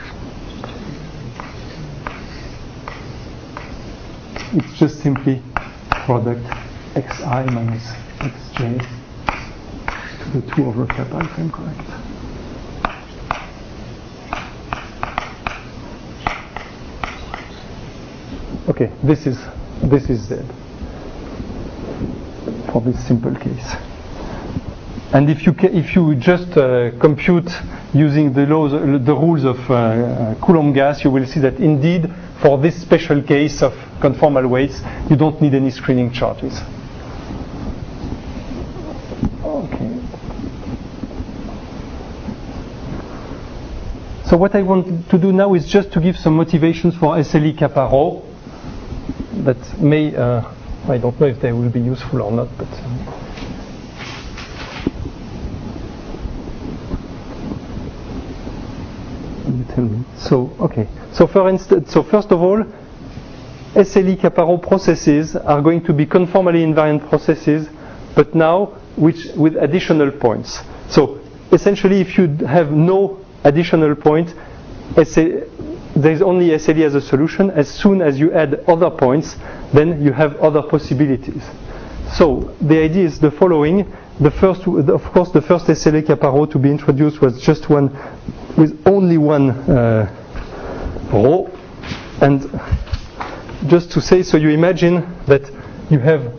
it's just simply product xi minus xj to the two over kappa, if I'm correct. Okay, this is this is Z for this simple case. And if you ca- if you just uh, compute using the laws, uh, the rules of uh, Coulomb gas, you will see that indeed for this special case of conformal weights, you don't need any screening charges. Okay. So what I want to do now is just to give some motivations for S L E kappa rho that may, uh, I don't know if they will be useful or not, but um, you tell me. So, okay. So for instance, so first of all, S L E kappa rho processes are going to be conformally invariant processes, but now which with additional points. So essentially, if you have no additional point, there is only S L E as a solution. As soon as you add other points, then you have other possibilities. So the idea is the following. The first, of course, the first S L E kappa rho to be introduced was just one with only one uh, rho. And just to say, so you imagine that you have,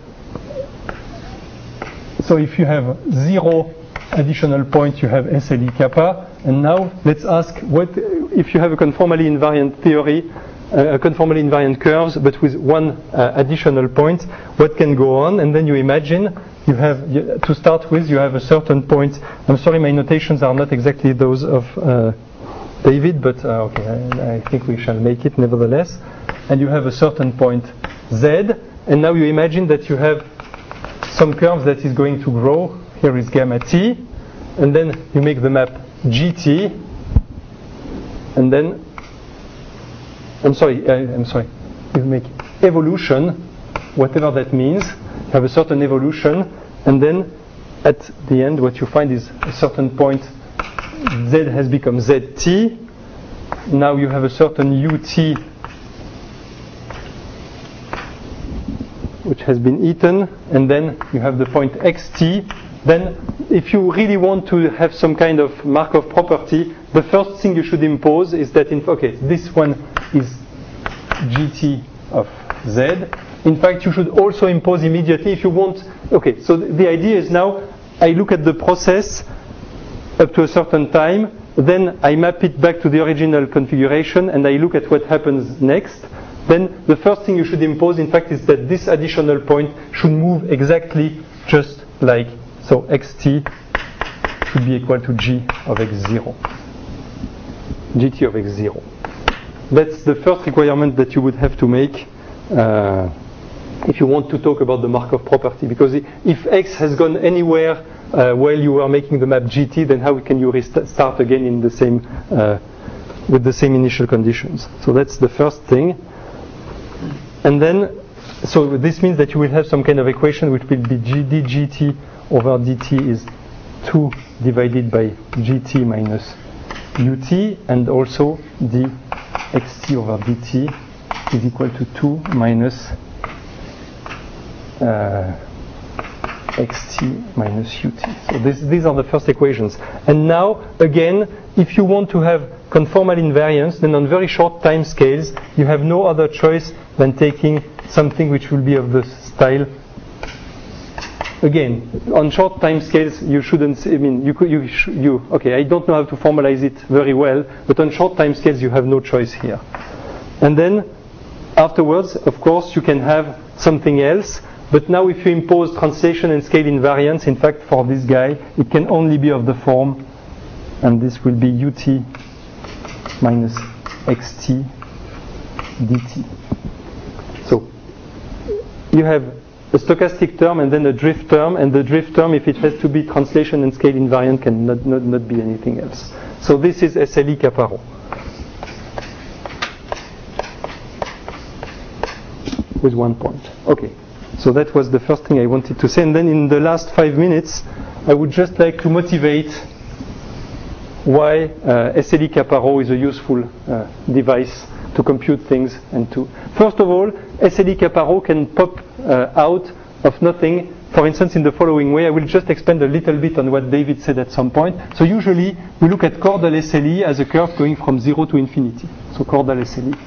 so if you have zero additional point, you have S L E kappa. And now let's ask, what if you have a conformally invariant theory, uh, a conformally invariant curves, but with one uh, additional point, what can go on? And then you imagine you have, you, to start with, you have a certain point. I'm sorry, my notations are not exactly those of uh, David, but uh, okay, I, I think we shall make it nevertheless. And you have a certain point Z, and now you imagine that you have some curves that is going to grow. Here is gamma t, and then you make the map G T, and then I'm sorry, I, I'm sorry. You make evolution, whatever that means. You have a certain evolution, and then at the end, what you find is a certain point. Z has become Z T. Now you have a certain U T, which has been eaten, and then you have the point X T. Then, if you really want to have some kind of Markov property, the first thing you should impose is that, in, okay, this one is G T of z. In fact, you should also impose immediately if you want. Okay, so the idea is now I look at the process up to a certain time, then I map it back to the original configuration, and I look at what happens next. Then the first thing you should impose, in fact, is that this additional point should move exactly just like so. Xt should be equal to g of x zero. Gt of x zero. That's the first requirement that you would have to make uh, if you want to talk about the Markov property. Because if x has gone anywhere uh, while you are making the map gt, then how can you restart again in the same uh, with the same initial conditions? So that's the first thing. And then, so this means that you will have some kind of equation which will be g dgt over dt is two divided by gt minus ut, and also d xt over dt is equal to two minus uh, xt minus ut. So this, these are the first equations. And now, again, if you want to have conformal invariance, then on very short time scales, you have no other choice than taking something which will be of the style. Again, on short time scales, you shouldn't. I mean, you could. You, sh- you. Okay, I don't know how to formalize it very well, but on short time scales, you have no choice here. And then, afterwards, of course, you can have something else. But now, if you impose translation and scale invariance, in fact, for this guy, it can only be of the form, and this will be ut minus xt dt. So you have a stochastic term and then a drift term, and the drift term, if it has to be translation and scale invariant, can not, not, not be anything else. So this is S L E Caparo with one point. Okay, so that was the first thing I wanted to say, and then in the last five minutes I would just like to motivate why uh, S L E Caparo is a useful uh, device to compute things. And to first of all, S L E Caparo can pop uh, out of nothing. For instance, in the following way, I will just expand a little bit on what David said at some point. So usually we look at chordal S L E as a curve going from zero to infinity. So chordal S L E.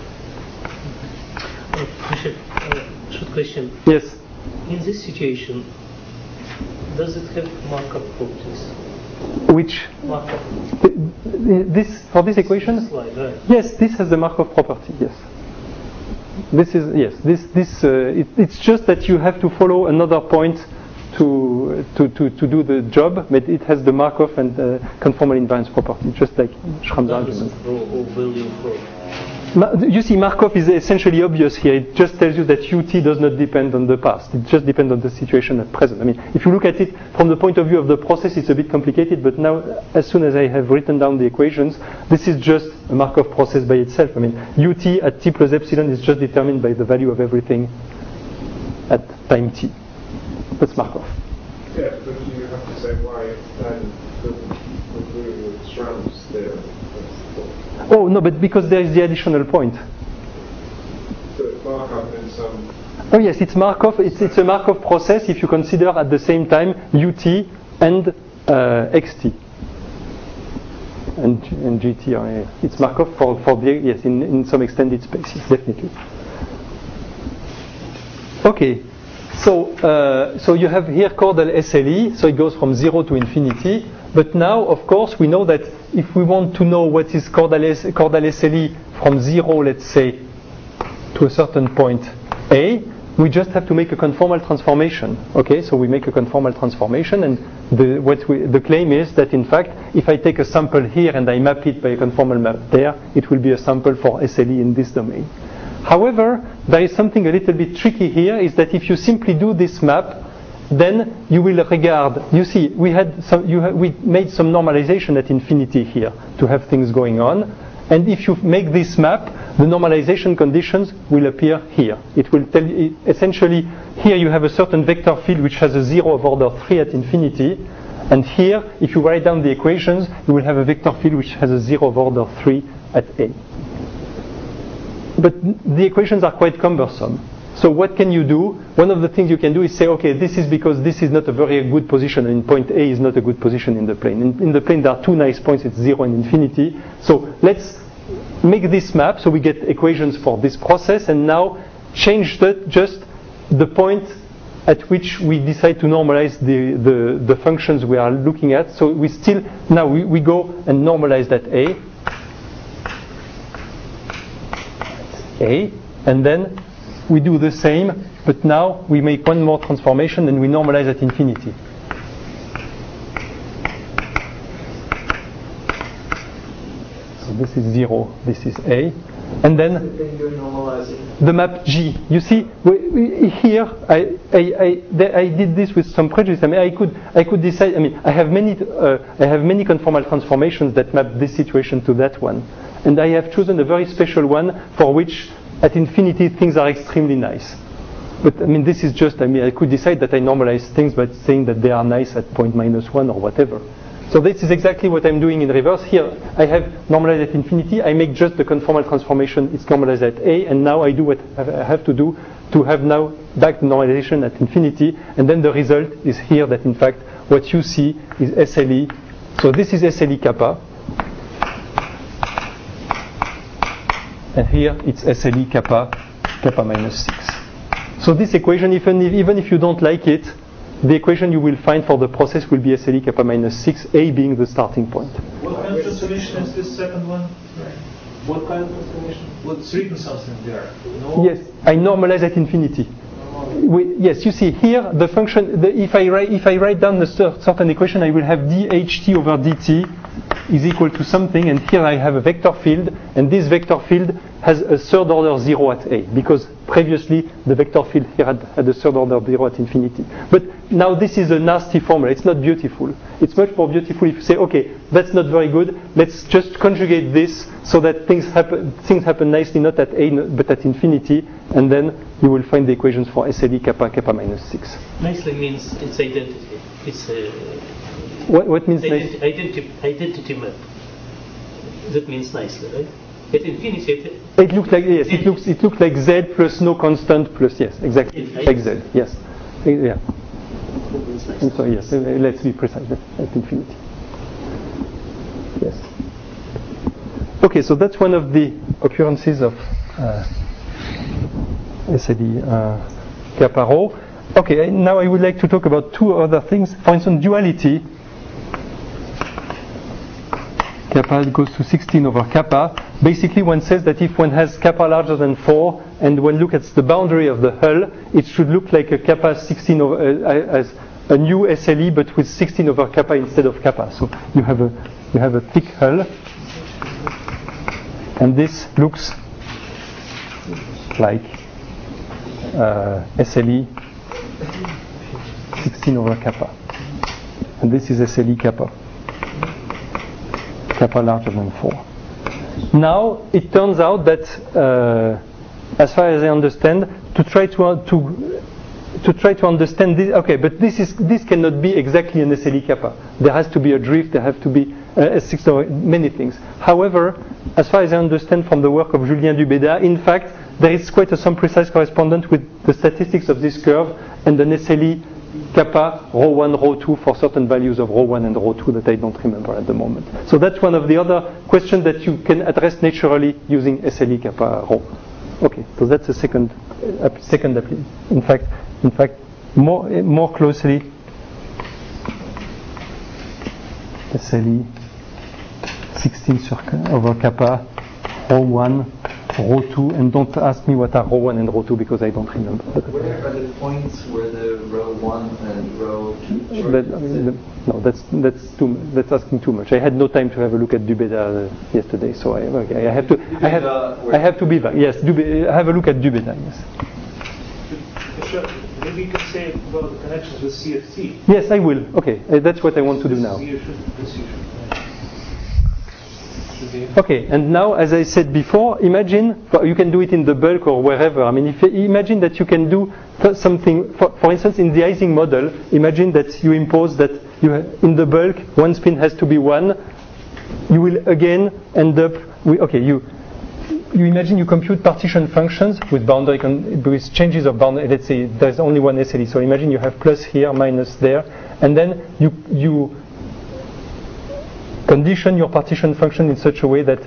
Uh, question, uh, short question. Yes. In this situation, does it have Markov properties? Which Markov. th- th- this for this equation? Slide, right. Yes, this has the Markov property. Yes. This is yes. This this uh, it, it's just that you have to follow another point to to to, to do the job, but it has the Markov and uh, conformal invariance property, just like Schramm's argument. Row or value of row. Ma- you see, Markov is essentially obvious here. It just tells you that ut does not depend on the past. It just depends on the situation at present. I mean, if you look at it from the point of view of the process, it's a bit complicated, but now, as soon as I have written down the equations, this is just a Markov process by itself. I mean, ut at t plus epsilon is just determined by the value of everything at time t. That's Markov. Yeah, but you have to say why it then doesn't agree with Schramm's theorem. Oh, no, but because there is the additional point. So it's Markov in some... Oh yes, it's Markov. It's, it's a Markov process if you consider at the same time ut and uh, xt and, and gt. Uh, it's Markov for, for the yes in, in some extended spaces, definitely. Okay, so uh, so you have here chordal S L E, so it goes from zero to infinity. But now, of course, we know that if we want to know what is chordal S, chordal S L E from zero, let's say, to a certain point A, we just have to make a conformal transformation. Okay, so we make a conformal transformation, and the, what we, the claim is that, in fact, if I take a sample here and I map it by a conformal map there, it will be a sample for S L E in this domain. However, there is something a little bit tricky here, is that if you simply do this map, then you will regard, you see, we had some, you ha, we made some normalization at infinity here to have things going on. And if you make this map, the normalization conditions will appear here. It will tell you, essentially, here you have a certain vector field which has a zero of order three at infinity. And here, if you write down the equations, you will have a vector field which has a zero of order three at A. But the equations are quite cumbersome. So what can you do? One of the things you can do is say, okay, this is because this is not a very good position, and point A is not a good position in the plane. In, in the plane there are two nice points, it's zero and infinity. So let's make this map so we get equations for this process, and now change the, just the point at which we decide to normalize the, the, the functions we are looking at. So we still, now we, we go and normalize that A. A. And then we do the same, but now we make one more transformation and we normalize at infinity. So this is zero, this is A. And then you're normalizing the map G. You see, we, we, here I, I, I, I did this with some prejudice. I mean, I could, I could decide. I mean, I have many, uh, I have many conformal transformations that map this situation to that one, and I have chosen a very special one for which, at infinity, things are extremely nice. But I mean, this is just. I mean, I could decide that I normalize things by saying that they are nice at point minus one or whatever. So this is exactly what I'm doing in reverse. Here I have normalized at infinity. I make just the conformal transformation. It's normalized at A, and now I do what I have to do to have now back the normalization at infinity. And then the result is here that in fact what you see is S L E. So this is S L E kappa. And here it's S L E kappa, kappa minus six. So this equation, even if, even if you don't like it, the equation you will find for the process will be S L E kappa minus six, A being the starting point. What kind of transformation is this second one? What kind of transformation? What's written something there? No? Yes, I normalize at infinity. We, yes, you see here the function. The, if I write if I write down the certain equation, I will have dht over dt is equal to something, and here I have a vector field, and this vector field has a third order zero at A, because previously the vector field here had, had a third order zero at infinity. But now this is a nasty formula. It's not beautiful. It's much more beautiful if you say, okay, that's not very good. Let's just conjugate this so that things happen things happen nicely, not at A but at infinity, and then you will find the equations for S L E kappa kappa minus six. Nicely means it's identity. It's a What, what means identi- nice? identity, identity map. That means nicely, right? At infinity, it, It looks like yes. It looks it looks like Z plus no constant plus yes, exactly It- like Z. Yes, yeah. that means I'm nicely. sorry. Yes, let's be precise. At infinity. Yes. Okay, so that's one of the occurrences of uh, S L E uh, kappa rho. Okay, now I would like to talk about two other things. For instance, duality. Kappa goes to sixteen over kappa. Basically, one says that if one has kappa larger than four, and one looks at the boundary of the hull, it should look like a kappa sixteen over, uh, as a new S L E, but with sixteen over kappa instead of kappa. So you have a you have a thick hull, and this looks like uh, S L E sixteen over kappa, and this is S L E kappa. Kappa larger than four. Now it turns out that, uh, as far as I understand, to try to uh, to to try to understand this. Okay, but this is this cannot be exactly an S L E kappa. There has to be a drift. There have to be uh, a six or many things. However, as far as I understand from the work of Julien Dubeda, in fact, there is quite a some precise correspondence with the statistics of this curve and an S L E kappa rho one, rho two for certain values of rho one and rho two that I don't remember at the moment. So that's one of the other questions that you can address naturally using S L E kappa rho. Okay, so that's a second, uh, second. In fact, in fact, more more closely, S L E sixteen sur over kappa rho one. Rho two, and don't ask me what are rho one and rho two because I don't remember. Where are the points where the row one and row two? That, I mean, the, no, that's that's too that's asking too much. I had no time to have a look at Dubeda uh, yesterday, so I, okay, I have to I have I have to be back. Yes, Dubeda, have a look at Dubeda. Yes. Sure. Maybe you can say about the connections with C F T. Yes, I will. Okay, uh, that's what I want to do This now. is you should- this you should- should be- Okay, and now, as I said before, imagine you can do it in the bulk or wherever. I mean, if imagine that you can do something. For, for instance, in the Ising model, imagine that you impose that you in the bulk one spin has to be one. You will again end up with okay. You you imagine you compute partition functions with boundary con- with changes of boundary. Let's say there's only one S L E. So imagine you have plus here, minus there, and then you you condition your partition function in such a way that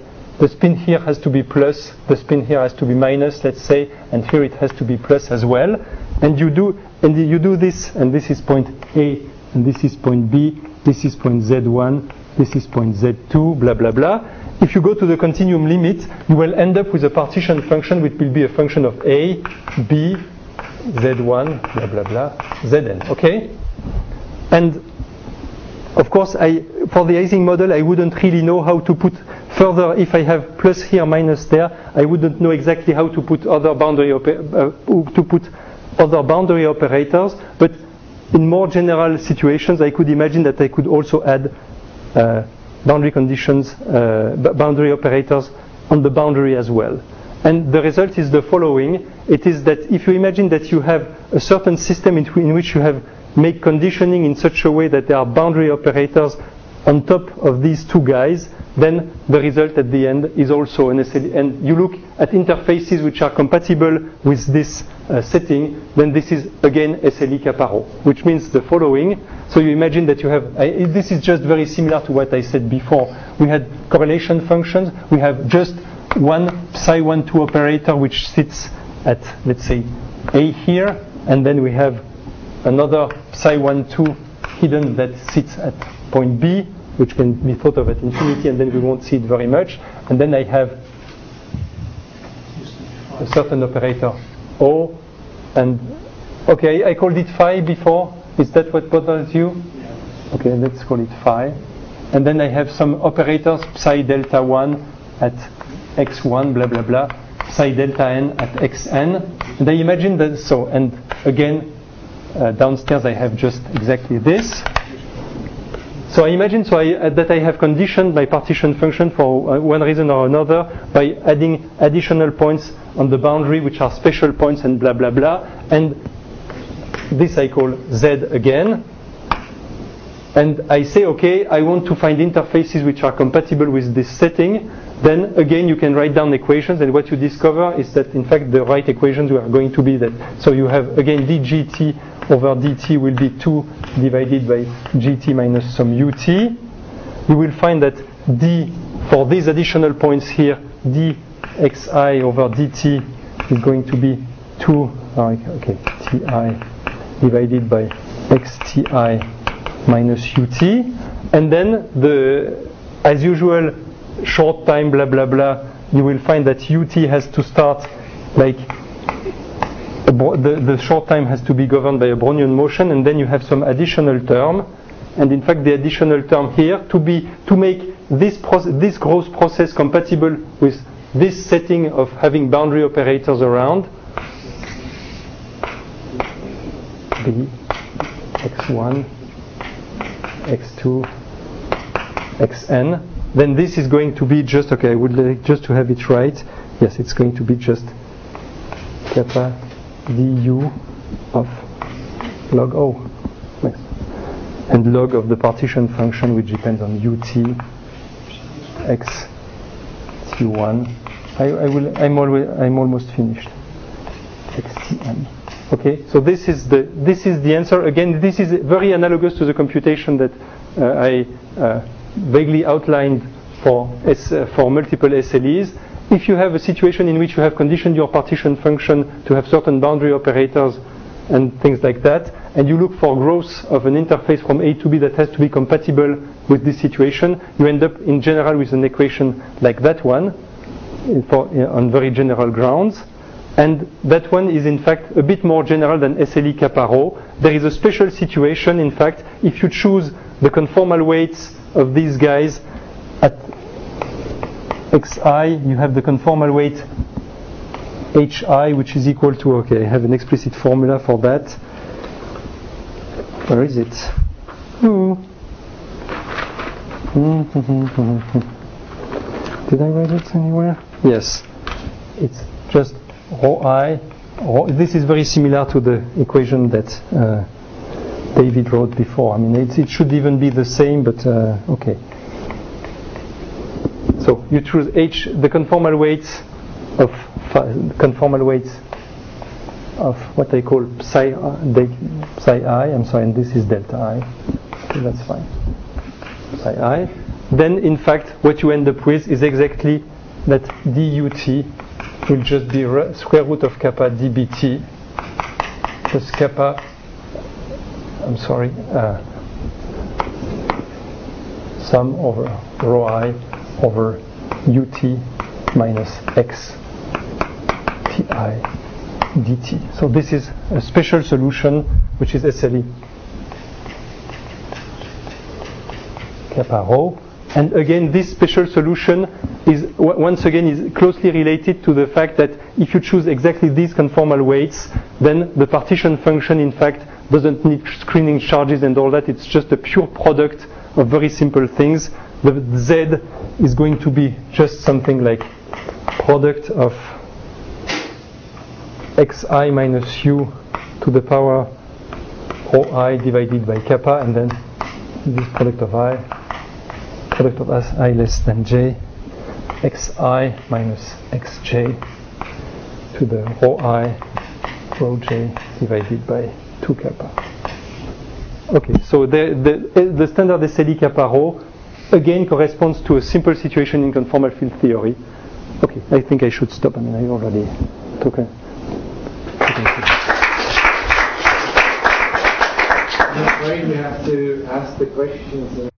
the spin here has to be plus, the spin here has to be minus, let's say, and here it has to be plus as well. And you do, and you do this, and this is point A, and this is point B, this is point Z one, this is point Z two, blah blah blah. If you go to the continuum limit, you will end up with a partition function which will be a function of A, B, Z one, blah blah blah, Zn. Okay? And of course, I, for the Ising model, I wouldn't really know how to put further. If I have plus here, minus there, I wouldn't know exactly how to put other boundary oper- uh, to put other boundary operators. But in more general situations, I could imagine that I could also add uh, boundary conditions, uh, b- boundary operators on the boundary as well. And the result is the following: it is that if you imagine that you have a certain system in, in which you have make conditioning in such a way that there are boundary operators on top of these two guys, then the result at the end is also an S L E. And you look at interfaces which are compatible with this uh, setting, then this is again S L E Caparo, which means the following. So you imagine that you have, I, this is just very similar to what I said before. We had correlation functions. We have just one psi one two operator which sits at, let's say, A here, and then we have another psi one two hidden that sits at point B, which can be thought of at infinity, and then we won't see it very much. And then I have a certain operator O, and okay, I called it phi before. Is that what bothers you? Okay, let's call it phi. And then I have some operators, psi delta one at x one, blah blah blah, psi delta n at xn. And I imagine that so, and again, Uh, downstairs I have just exactly this. So I imagine so I, uh, that I have conditioned my partition function for uh, one reason or another by adding additional points on the boundary which are special points and blah blah blah. And this I call Z again. And I say, okay, I want to find interfaces which are compatible with this setting. Then again you can write down equations, and what you discover is that in fact the right equations are going to be that. So you have again dgt over dt will be two divided by gt minus some ut. You will find that d for these additional points here, dxi over dt is going to be two, oh, okay, ti divided by xti minus ut. And then the, as usual, short time blah blah blah, you will find that ut has to start like the, the short time has to be governed by a Brownian motion, and then you have some additional term. And in fact the additional term here to be to make this process, this growth process compatible with this setting of having boundary operators around b x one x two xn, then this is going to be just, okay, I would like just to have it right. Yes, it's going to be just kappa du of log O. Yes. And log of the partition function which depends on ut x t one. I, I will I'm always I'm almost finished. xtn. Okay, so this is the this is the answer. Again, this is very analogous to the computation that uh, I uh, vaguely outlined for S, uh, for multiple S L Es. If you have a situation in which you have conditioned your partition function to have certain boundary operators and things like that, and you look for growth of an interface from A to B that has to be compatible with this situation, you end up in general with an equation like that one for, uh, on very general grounds. And that one is in fact a bit more general than S L E Caparo. There is a special situation, in fact, if you choose the conformal weights of these guys at xi, you have the conformal weight hi, which is equal to, okay, I have an explicit formula for that. Where is it? Ooh. Did I write it anywhere? Yes. It's just rho I. Rho, this is very similar to the equation that uh, David wrote before. I mean, it, it should even be the same, but uh, okay. So you choose H, the conformal weights of conformal weights of what I call psi, psi I. I'm sorry, and this is delta I. Okay, that's fine. Psi I. Then, in fact, what you end up with is exactly that dut will just be r- square root of kappa dbt plus kappa, I'm sorry, uh, sum over rho I over ut minus x ti dt. So this is a special solution which is S L E kappa rho. And again, this special solution is w- once again is closely related to the fact that if you choose exactly these conformal weights, then the partition function in fact doesn't need screening charges and all that. It's just a pure product of very simple things. The z is going to be just something like product of xi minus u to the power rho I divided by kappa, and then this product of I, product of I less than j, xi minus xj to the rho I rho j divided by two kappa. Okay, so the, the, the standard S L E kappa rho again corresponds to a simple situation in conformal field theory. Okay, I think I should stop. I mean, I already took a. I'm afraid we have to ask the questions.